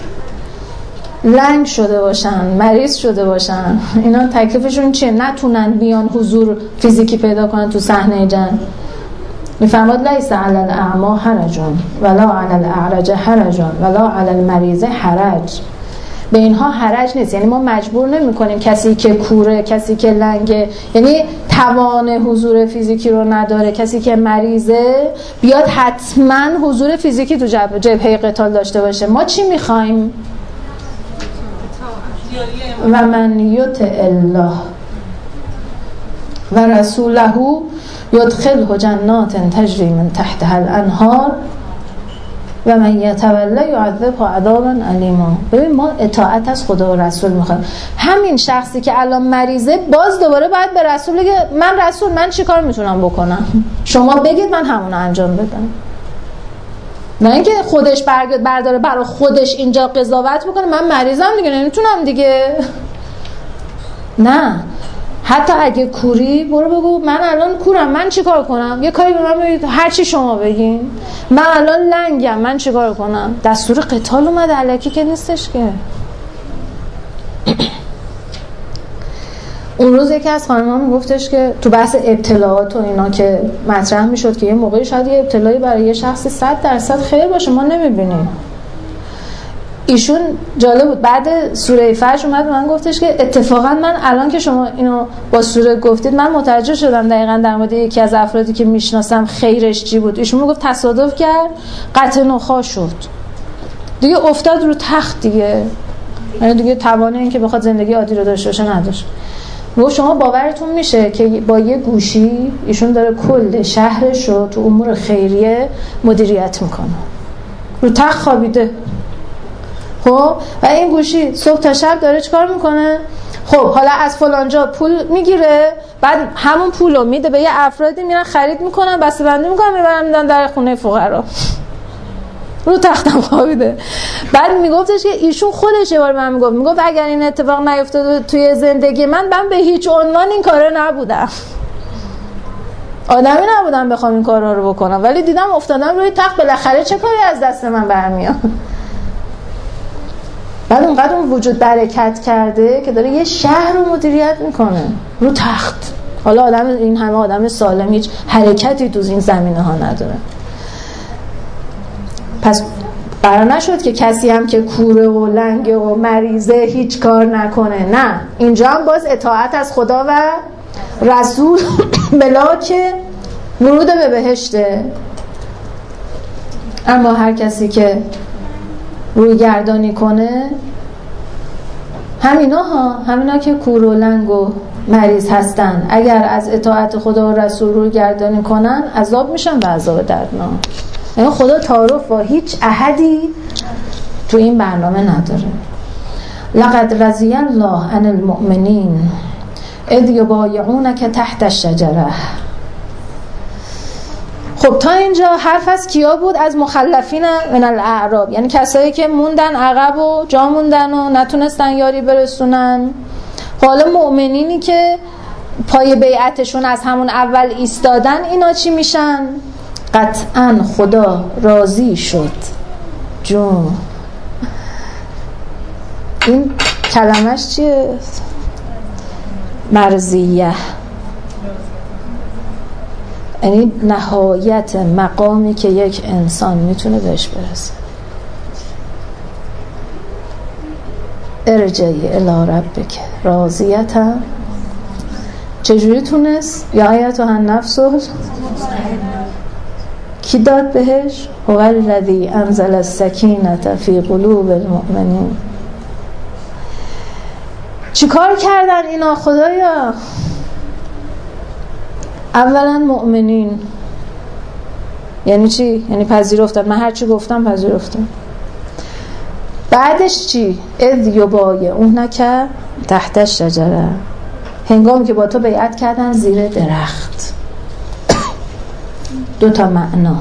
لنگ شده باشن، مریض شده باشن، اینا تکلیفشون چیه؟ نتونن بیان حضور فیزیکی پیدا کنن تو صحنه جنگ. میفرماد لیس علی الاعمی حرج ولا علی الاعرج حرج ولا علی المریض حرج. به اینها حرج نیست، یعنی ما مجبور نمی کنیم کسی که کوره، کسی که لنگه، یعنی توان حضور فیزیکی رو نداره، کسی که مریضه بیاد حتما حضور فیزیکی تو جبهه جبهه قتال داشته باشه. ما چی میخوایم؟ و من یطع الله و رسوله یدخله جنات تجری من تحتها الانهار و من یتولی یعذبه عذابا الیما. ببین ما اطاعت از خدا و رسول میخوایم. همین شخصی که الان مریضه باز دوباره باید به رسول بگه من رسول، من چی کار میتونم بکنم، شما بگید من همون انجام بدم. نه اینکه خودش برگرد برداره برای خودش اینجا قضاوت بکنه من مریضم دیگه نمیتونم دیگه. نه، حتی اگه کوری برو بگو من الان کورم، من چی کار کنم؟ یه کاری به من بگید، هر چی شما بگین. من الان لنگم، من چی کار کنم؟ دستور قتال اومده، الکی که نیستش که. اون روز یکی از خانم‌ها میگفتش که تو بحث ابتلاعات و اینا که مطرح میشد که یه موقعی شاید یه ابتلایی برای یه شخصی صد درصد خیر باشه، ما نمیبینیم. ایشون جالب بود بعد سوره فجر اومد من گفتش که اتفاقا من الان که شما اینو با سوره گفتید من متوجه شدم دقیقاً در مورد یکی از افرادی که میشناسم خیرش چی بود. ایشون میگفت تصادف کرد، قطع نخاع شد، دیگه افتاد رو تخت دیگه، یعنی دیگه توانه این که بخواد زندگی عادی رو داشته باشه نداشت. و شما باورتون میشه که با یه گوشی ایشون داره کل شهرش رو تو امور خیریه مدیریت میکنه، رو تخت خوابیده، خب و این گوشی صبح تا شب داره چیکار میکنه؟ خب حالا از فلانجا پول میگیره، بعد همون پولو میده به یه افرادی، میرن خرید میکنن، بسته بندی میکنن، میبرن میدن در خونه فقرا. رو تختم خوابیده. بعد میگفتش که ایشون خودش یه بار من میگفت میگفت اگر این اتفاق نیفتاده توی زندگی من من به هیچ عنوان این کارا نبودم، آدمی نبودم بخوام این کارا رو بکنم، ولی دیدم افتادم روی تخت، بالاخره چه کاری از دست من برمیاد. بعد اونقدر اون وجود برکت کرده که داره یه شهر رو مدیریت میکنه رو تخت. حالا آدم این همه آدم سالم هیچ حرکتی تو این زمینه ها نداره. پس قرار نشد که کسی هم که کوره و لنگه و مریضه هیچ کار نکنه. نه، اینجا هم باز اطاعت از خدا و رسول بلا که ورود به بهشته. اما هر کسی که روی گردانی کنه، همینا ها همینا که کور و لنگ و مریض هستن، اگر از اطاعت خدا و رسول روی گردانی کنن عذاب میشن به عذاب دردناک. یعنی خدا تعارف با هیچ احدی تو این برنامه نداره. لقد رضی الله عن المؤمنین اذ یبایعونک تحت الشجره. خب تا اینجا حرف از کیا بود؟ از مخلفین من الاعراب، یعنی کسایی که موندن عقب و جا موندن و نتونستن یاری برسونن. حالا مؤمنینی که پای بیعتشون از همون اول ایستادن، اینا چی میشن؟ قطعا خدا راضی شد. جون این کلمش چیه؟ مرضیه، یعنی نهایت مقامی که یک انسان میتونه بهش برسه. ارجعی الی ربک راضیه. چجوری تونست؟ یا ایتها النفس، کی داد بهش؟ هو الذی انزل السکینة فی قلوب المؤمنین. چی کار کردن اینا خدایا؟ اولا مؤمنین یعنی چی؟ یعنی پذیرفتن، من هر چی گفتم پذیرفتم. بعدش چی؟ اذ یبایعونک تحت الشجره، هنگامی که با تو بیعت کردن زیر درخت. دو تا معنا.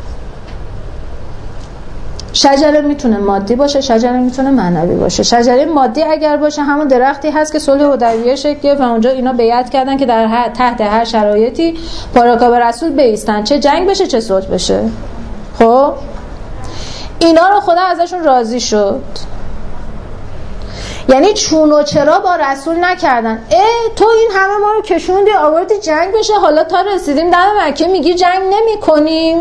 شجره میتونه مادی باشه، شجره میتونه معنوی باشه. شجره مادی اگر باشه همون درختی هست که صلح حدیبیه شکل گرفت و اونجا اینا بیعت کردن که در هر تحت هر شرایطی پاراکاب رسول بایستن، چه جنگ بشه چه صلح بشه. خب اینا رو خدا ازشون راضی شد. یعنی چون و چرا با رسول نکردن. اه تو این همه ما رو کشوندی آوردی جنگ بشه، حالا تا رسیدیم دم مکه میگی جنگ نمی کنیم.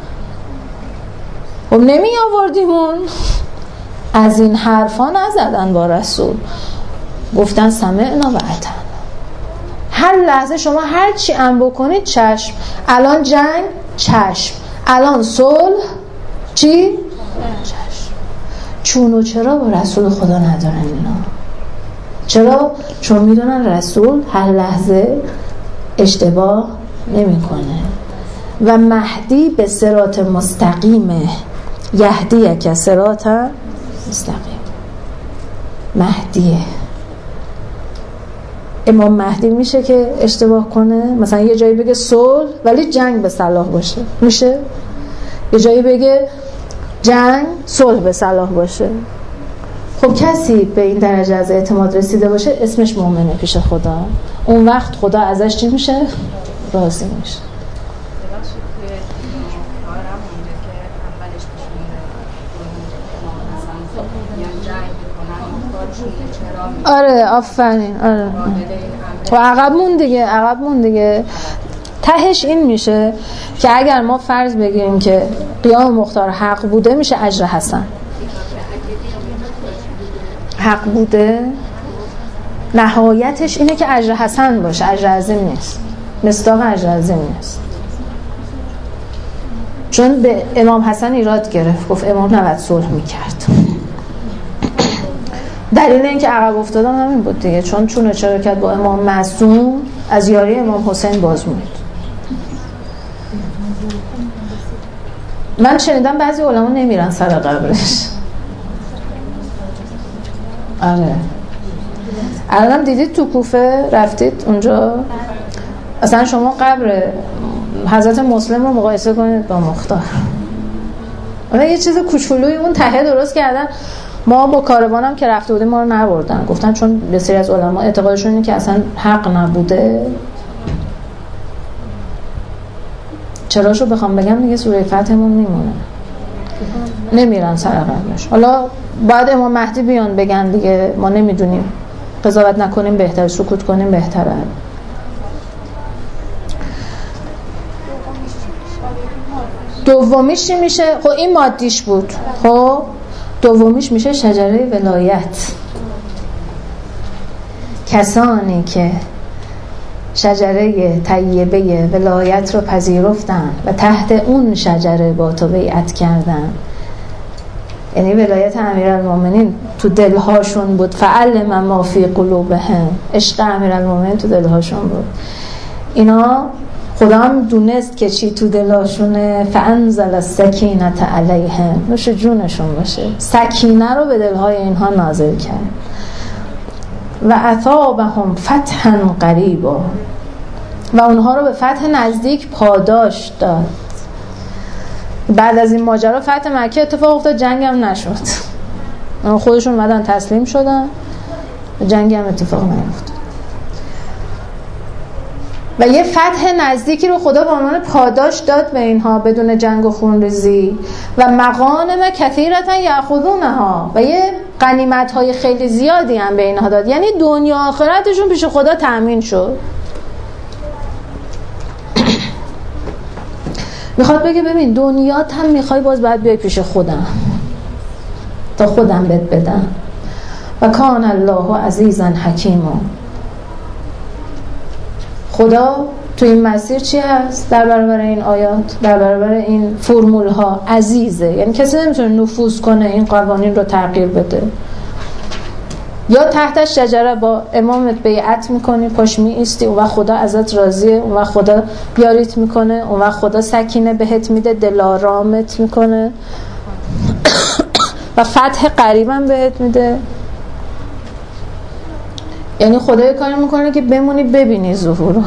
خب نمی آوردیمون. از این حرفا نزدن با رسول، گفتن سمعنا و اطعنا. هر لحظه شما هر چی ام بکنید چشم. الان جنگ چشم، الان صلح چی؟ چشم. چون و چرا با رسول خدا ندارن اینا. چرا؟ چون میدونن رسول هر لحظه اشتباه نمیکنه و مهدی به صراط مستقیمه. یهدیه که صراط مستقیم. مهدیه. امام مهدی میشه که اشتباه کنه، مثلا یه جایی بگه صلح ولی جنگ به صلاح باشه، میشه؟ یه جایی بگه جنگ صلح به صلاح باشه. خب کسی به این درجه از اعتماد رسیده باشه اسمش مؤمنه پیش خدا. اون وقت خدا ازش چی میشه؟ راضی میشه. آره آفرین. آره تو عقب مون دیگه، عقب مون دیگه. تهش این میشه که اگر ما فرض بگیریم که قیام مختار حق بوده، میشه اجر حسن. حق بوده نهایتش اینه که اجر حسن باشه، اجر عظیم نیست، مصداق اجر عظیم نیست. چون به امام حسن ایراد گرفت، گفت امام نباید صلح میکرد. دلیل اینکه عقب افتادن همین بود دیگه، چون چون چرا کرد با امام معصوم از یاری امام حسین باز موند. من شنیدم بعضی علما نمیرن سر قبرش. آره الانم دیدید تو کوفه رفتید اونجا اصلا شما قبر حضرت مسلم رو مقایسه کنید با مختار. اون یه چیز کوچولویی اون ته درست کردن. ما با کاروانم که رفته بودیم ما رو نبردن، گفتن چون بسیاری از علما اعتقادشون اینه که اصلا حق نبوده. چراشو بخوام بگم دیگه سوره فتحمون میمونه، نمیرن سر قبرش. حالا باید امام مهدی بیان بگن دیگه، ما نمیدونیم، قضاوت نکنیم بهتره، سکوت کنیم بهتره. دومیش چی میشه؟ خب این مادیش بود. خب دومیش میشه شجره ولایت. کسانی که شجره طیبه ولایت رو پذیرفتن و تحت اون شجره با تو بیعت کردن، یعنی ولایت امیرالمومنین تو دلهاشون بود. فعلم ما فی قلوبهم، عشق امیرالمومنین تو دلهاشون بود. اینا خدا هم دونست که چی تو دلاشونه. فانزل السکینه علیهم، نوش جونشون باشه، سکینه رو به دلهای اینها نازل کرد. و اثابهم فتحا قریبا، و اونها رو به فتح نزدیک پاداش داد. بعد از این ماجرا فتح مکه اتفاق افتاد، جنگ هم نشد. خودشون اومدن تسلیم شدن، جنگ هم اتفاق نیفتاد. و یه فتح نزدیکی رو خدا به عنوان پاداش داد به اینها بدون جنگ و خونریزی. و مغانم کثیرتا یاخذونها، و یه غنیمت‌های خیلی زیادی هم به اینها داد. یعنی دنیا آخرتشون پیش خدا تأمین شد. میخواد بگه ببین دنیات هم میخوای باز باید بیای پیش خودم تا خودم بهت بدم. و کان الله عزیزا حکیما. خدا تو این مسیر چی هست؟ در برابر این آیات، در برابر این فرمول ها عزیزه. یعنی کسی نمیتونه نفوذ کنه این قوانین رو تغییر بده. یا تحت شجره با امامت بیعت میکنی، پاش میایستی، اون وقت خدا ازت راضیه، اون وقت خدا بیاریت میکنه، اون وقت خدا سکینه بهت میده، دلارامت میکنه و فتح قریبم بهت میده. یعنی خدا یه کاری میکنه که بمونی ببینی ظهورو.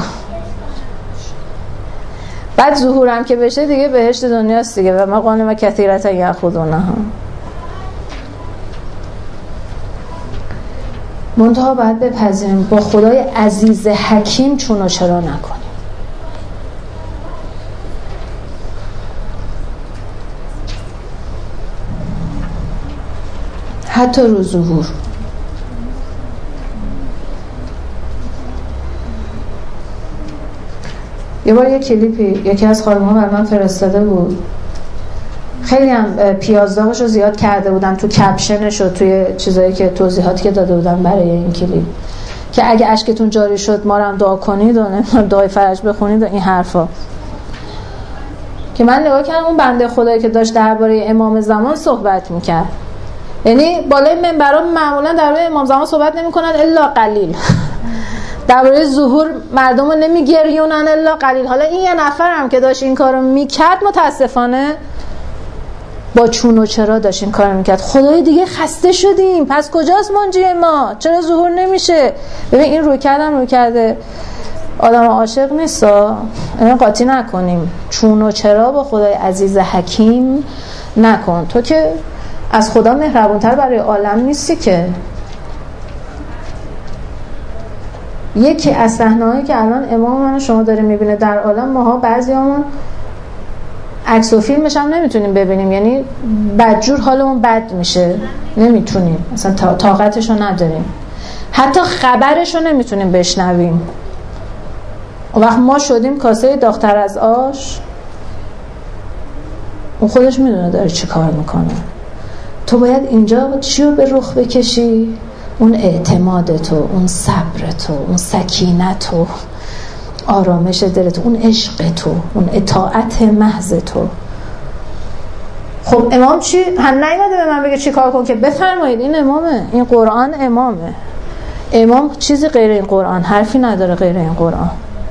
بعد ظهورم که بشه دیگه بهشت دنیاست دیگه. و مغانم کثیرة یاخذونها. منتها باید بپذیریم با خدای عزیز حکیم چون و چرا نکنیم. حتی رو ظهور. یه بار یه کلیپی یکی از خانم‌ها بر من فرستاده بود، خیلی هم پیازداغش رو زیاد کرده بودن تو کپشنش و توی چیزایی که توضیحاتی که داده بودن برای این کلیپ، که اگه اشکتون جاری شد ما رو هم دعا کنید و نمیدونم دعای فرج بخونید و این حرفا. که من نگاه کردم اون بنده خدایی که داشت درباره امام زمان صحبت میکرد، یعنی بالای منبرها معمولا درباره امام زمان صحبت نمیکنن الا قلیل، درباره ظهور مردم رو نمیگریونن الا قلیل. حالا این یه نفر هم که داشت این کارو میکرد متاسفانه با چون و چرا داشت این کارو میکرد. خدای دیگه خسته شدیم، پس کجاست منجی ما؟ چرا ظهور نمیشه؟ ببین این روی کردم روی کرده آدم عاشق نیستا، اینو قاطی نکنیم. چون و چرا با خدای عزیز حکیم نکن. تو که از خدا مهربونتر برای عالم نیستی که. یکی از صحنه‌هایی که الان امام من شما داره میبینه در عالم، ماها بعضیامون عکس و فیلمش هم نمیتونیم ببینیم، یعنی بدجور حالمون بد میشه، نمیتونیم اصلا طاقتشو نداریم، حتی خبرشو نمیتونیم بشنویم. اون وقت ما شدیم کاسه داغ‌تر از آش. اون خودش میدونه داره چی کار میکنه. تو باید اینجا چی رو به رخ بکشی؟ اون اعتماد تو، اون صبر تو، اون سکینت تو، آرامش دل تو، اون عشق تو، اون اطاعت محض تو. خب امام چی؟ هم نیومده به من بگه چی کار کن که بفرمایید این امامه، این قرآن امامه. امام چیزی غیر این قرآن، حرفی نداره غیر این قرآن.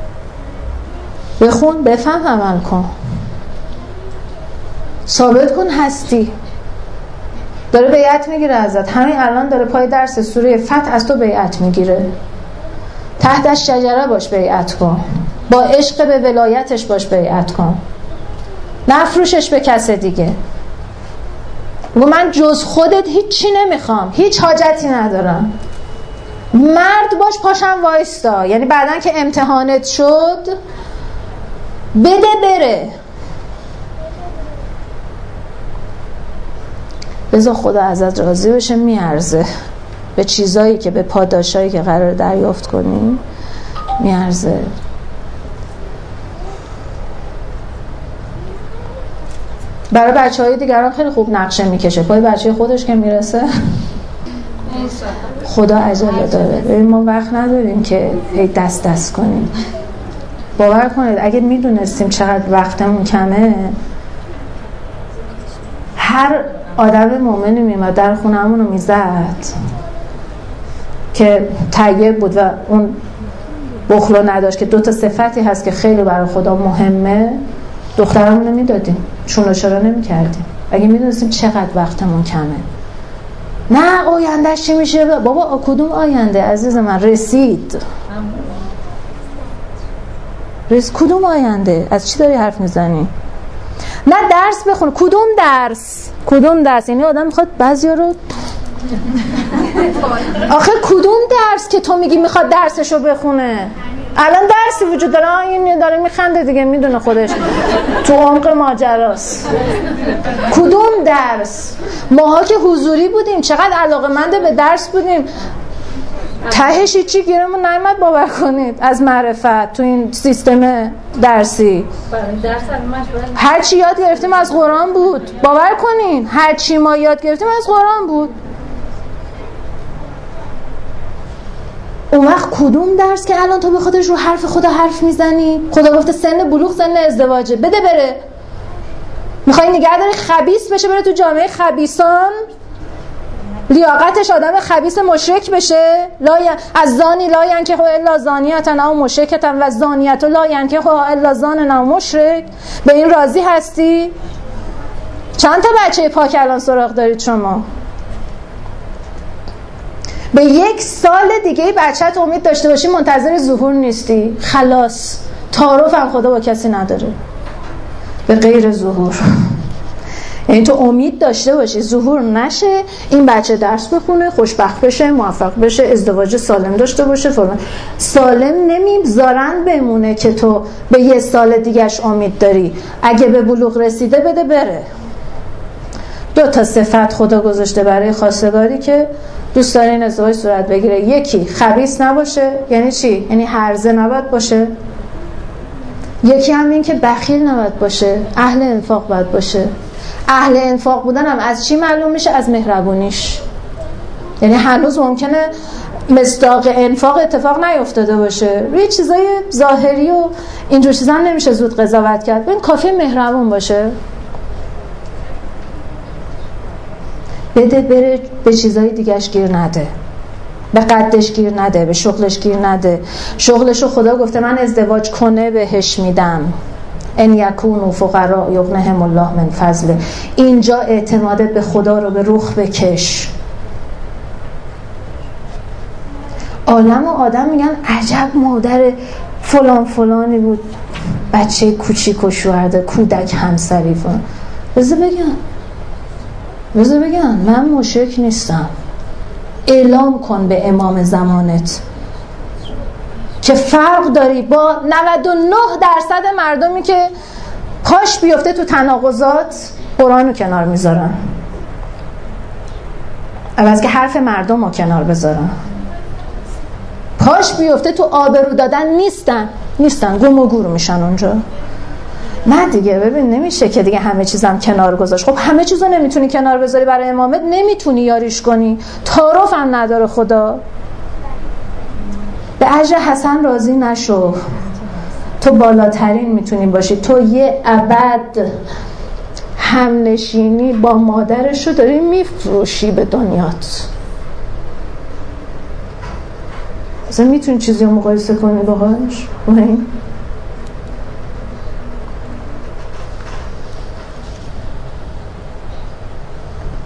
بخون، بفهم، عمل کن، ثابت کن هستی. داره بیعت میگیره ازت. همین الان داره پای درس سوره فتح از تو بیعت میگیره. تحت شجره باش بیعت کن، با عشق به ولایتش باش بیعت کن، نفروشش به کس دیگه. و من جز خودت هیچی نمیخوام، هیچ حاجتی ندارم. مرد باش، پاشم وایستا. یعنی بعدن که امتحانت شد بده بره. بذار خدا ازت راضی بشه، میارزه به چیزایی که به پاداشایی که قرار دریافت کنی میارزه. برای بچه های دیگران خیلی خوب نقشه میکشه، پای بچه خودش که میرسه خدا عجله داره. ببین ما وقت نداریم که هی دست دست کنیم. باور کنید اگه میدونستیم چقدر وقتمون کمه، هر آدم مومنی میمد در خونمون رو میزد که طیب بود و اون بخل رو نداشت که دوتا صفتی هست که خیلی برای خدا مهمه، دخترمون رو میدادیم، چون چرا نمی کردیم اگه میدونستیم چقدر وقتمون کمه. نه آیندهش چی میشه؟ بابا کدوم آینده عزیز من؟ رسید. رس کدوم آینده؟ از چی داری حرف میزنی؟ نه درس بخون. کدوم درس؟ کدوم درس؟ یعنی آدم میخواد بعضیا رو آخه کدوم درس که تو میگی میخواد درسشو بخونه؟ الان درسی وجود داره؟ این داره میخنده دیگه، میدونه خودش تو عمق ماجراست. کدوم درس؟ ماها که حضوری بودیم چقدر علاقه‌مند به درس بودیم، تهش چی گیرمون نیامد باور کنید از معرفت تو این سیستم درسی. هر چی یاد گرفتیم از قرآن بود، باور کنین هر چی ما یاد گرفتیم از قرآن بود. اون وقت کدوم درس که الان تو به خودش رو حرف خدا حرف میزنی؟ خدا گفته سن بلوغ سن ازدواجه، بده بره. میخوای نگهداری خبیث بشه بره تو جامعه خبیثان، لیاقتش آدم خبیث مشرک بشه؟ لا ی... از زانی لا ینکحوا الا زانیة او مشرکة و زانیة لا ینکحها الا زان او مشرک. به این راضی هستی؟ چند تا بچه پاک الان سراغ دارید شما؟ به یک سال دیگه بچه‌ت امید داشته باشی منتظر ظهور نیستی، خلاص تعارف هم خدا با کسی نداره به غیر ظهور. یعنی تو امید داشته باشی ظهور نشه، این بچه درس بخونه، خوشبخت بشه، موفق بشه، ازدواج سالم داشته باشه فلان. سالم نمیذارن بمونه که تو به یه سال دیگهش امید داری. اگه به بلوغ رسیده بده بره. دو تا صفت خدا گذاشته برای خواستگاری که دوست داره این ازدواج صورت بگیره. یکی خبیث نباشه. یعنی چی؟ یعنی هرزه نباید باشه. یکی هم این که بخیل نباید باشه، اهل انفاق باید باشه. اهل انفاق بودن هم از چی معلوم میشه؟ از مهربونیش. یعنی هنوز ممکنه مصداق انفاق اتفاق نیفتاده باشه، روی چیزای ظاهری و اینجور چیزا هم نمیشه زود قضاوت کرد. ببین کافی مهربون باشه، بده بره، به چیزای دیگهش گیر نده، به قدش گیر نده، به شغلش گیر نده. شغلشو خدا گفته من ازدواج کنه بهش میدم، ان یکونوا فقراء یغنهم الله من فضله. اینجا اعتمادت به خدا رو به رخ بکش. عالم و آدم میگن عجب مادر فلان فلانی بود، بچه کوچیک و شوهرده، کودک همسری فلان. بذار بگم بذار بگم من مشرک نیستم. اعلام کن به امام زمانت که فرق داری با نود و نه درصد مردمی که پاش بیفته تو تناقضات قرآن رو کنار میذارن، عوض که حرف مردم رو کنار بذارن. پاش بیفته تو آبرو دادن نیستن نیستن گم و گور میشن اونجا. نه دیگه ببین نمیشه که دیگه همه چیزم کنار گذاشت. خب همه چیزو نمیتونی کنار بذاری برای امامت، نمیتونی یاریش کنی، تعارف هم نداره خدا. به اجر حسن راضی نشو. تو بالاترین میتونی باشی. تو یه ابد همنشینی با مادرشو داری میفروشی به دنیات. اصلا میتونی چیزی رو مقایسه کنی باهاش؟ این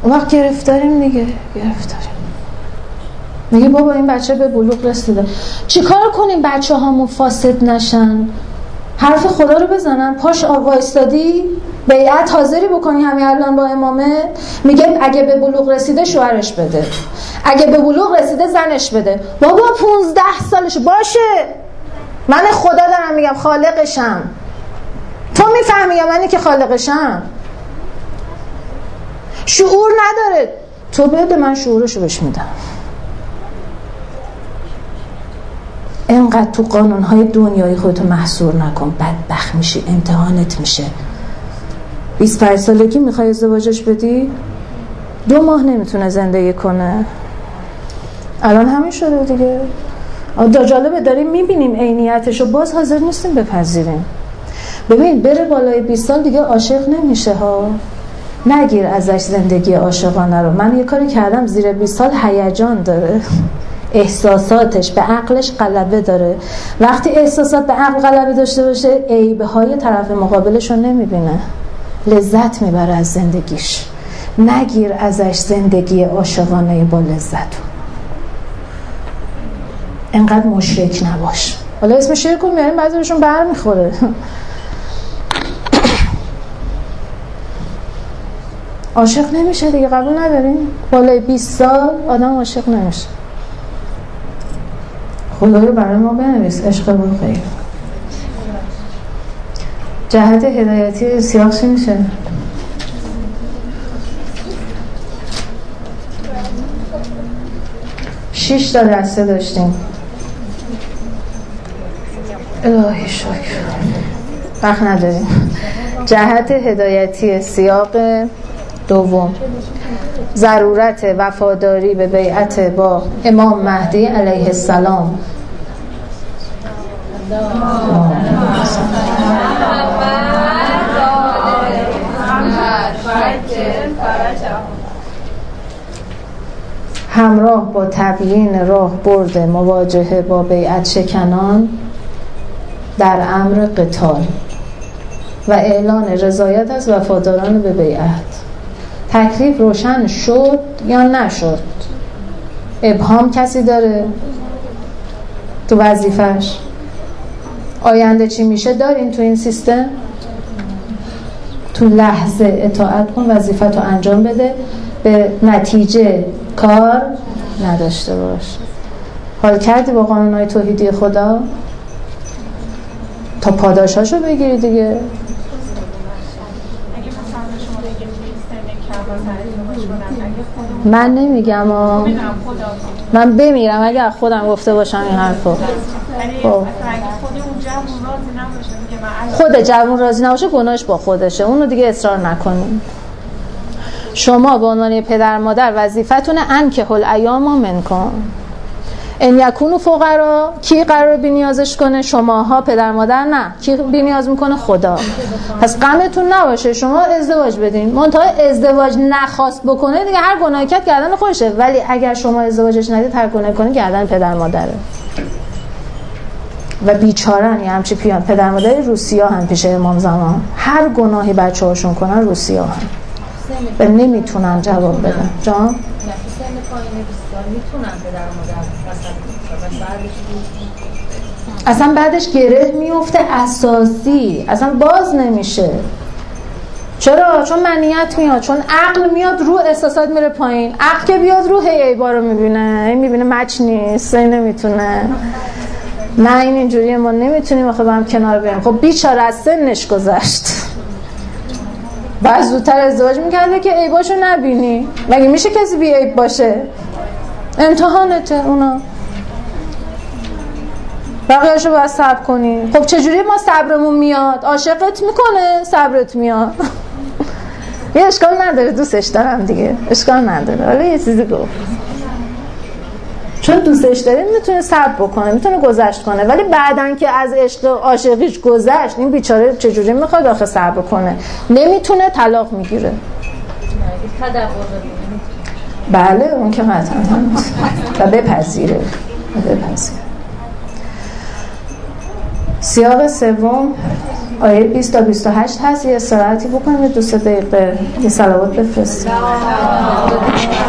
اون وقت گرفتاریم دیگه، گرفتاریم. میگه بابا این بچه به بلوغ رسیده، چیکار کنیم بچه هامون فاسد نشن؟ حرف خدا رو بزنن. پاش وایستادی بیعت حاضری بکنی همین الان با امامه؟ میگه اگه به بلوغ رسیده شوهرش بده، اگه به بلوغ رسیده زنش بده. بابا پونزده سالش باشه، من خدا دارم میگم، خالقشم. تو میفهمی یا منی که خالقشم؟ شعور نداره، تو بده من شعورشو بهش میدم. اینقدر تو قانونهای دنیایی خودتو محصور نکن، بدبخت میشی، امتحانت میشه. بیست و پنج سالگی میخوای ازدواجش بدی، دو ماه نمیتونه زندگی کنه. الان همین شده دیگه. دا جالبه داریم میبینیم عینیتشو، باز حاضر نیستیم بپذیریم. ببین بره بالای بیست سال دیگه عاشق نمیشه ها، نگیر ازش زندگی عاشقانه رو. من یه کاری کردم، زیر بیست سال هیجان داره، احساساتش به عقلش غلبه داره. وقتی احساسات به عقل غلبه داشته باشه، عیب‌های طرف مقابلش رو نمیبینه، لذت میبره از زندگیش. نگیر ازش زندگی عاشقانه با لذت. انقدر مشرک نباش. حالا اسم شرک رو میاریم بعضی بهشون بر میخوره. عاشق نمیشه دیگه، قبول نداریم؟ بالای بیست سال آدم عاشق نمیشه. خدا رو برای ما بنویس، عشق بود خیلی. جهت هدایتی سیاق چی میشه؟ شش تا دسته داشتیم. الهی شکر، وقت نداریم. جهت هدایتی سیاق دوم، ضرورت وفاداری به بیعت با امام مهدی علیه السلام. همراه با تبیین راه برد مواجهه با بیعت شکنان در امر قتال و اعلان رضایت از وفاداران به بیعت. تکلیف روشن شد یا نشد؟ ابهام کسی داره تو وظیفش؟ آینده چی میشه داریم تو این سیستم؟ تو لحظه اطاعت کن، وظیفتو انجام بده، به نتیجه کار نداشته باش. حال کردی با قانونهای توحیدی خدا تا پاداشاشو بگیری دیگه. من نمیگم آه. من بمیرم اگر خودم گفته باشم این حرفو. خب خود جوون راضی نباشه گناهش با خودشه، اونو دیگه اصرار نکنیم. شما به عنوان پدر مادر وظیفتونه انکحوا الایام منکم. ان یکونوا فقرا، کی قرار بی نیازش کنه؟ شماها پدر مادر نه. کی بی نیاز میکنه؟ خدا. پس غمتون نباشه، شما ازدواج بدین. منتها ازدواج نخواست بکنه دیگه هر گناهی کرد گردن خودشه، ولی اگر شما ازدواجش ندید هر گناهی کنه گردن پدر مادره. و بیچارن یه همچی پیان پدر مادر روسیا هم پیش امام زمان، هر گناهی بچه هاشون کنن روسیا هم و نمیتونن جواب بدن. جان؟ اصلا بعدش گره میفته اساسی، اصلا باز نمیشه. چرا؟ چون منیت میاد، چون عقل میاد رو احساسات میره پایین. عقل که بیاد رو هی ایبا رو میبینه، هی میبینه مچ نیست، هی نمیتونه. نه این اینجوریه، ما نمیتونیم آخه با هم کنار بیایم. خب بیچاره از سنش گذشت، بعد زودتر ازدواج میکرده که عیباشو نبینی. مگه میشه کسی بی عیب باشه؟ امتحانته اونا، بقیه‌اشو باید صبر کنی. خب چجوری ما صبرمون میاد؟ عاشقت میکنه صبرت میاد. یه اشکال نداره، دوستش دارم دیگه، اشکال نداره. حالا یه چیزی گفت، چون دوستش داره میتونه صبر بکنه، میتونه گذشت کنه، ولی بعدن که از عشق عاشقیش گذشت این بیچاره چجوری میخواد آخه صبر کنه؟ نمیتونه، طلاق میگیره. بله اون که قطعا و بپذیره بپذیره. سیاق سوم آیه بیست تا بیست و هشت هست. یه استراحتی بکنیم، دو سه دقیقه یه صلوات بفرستیم.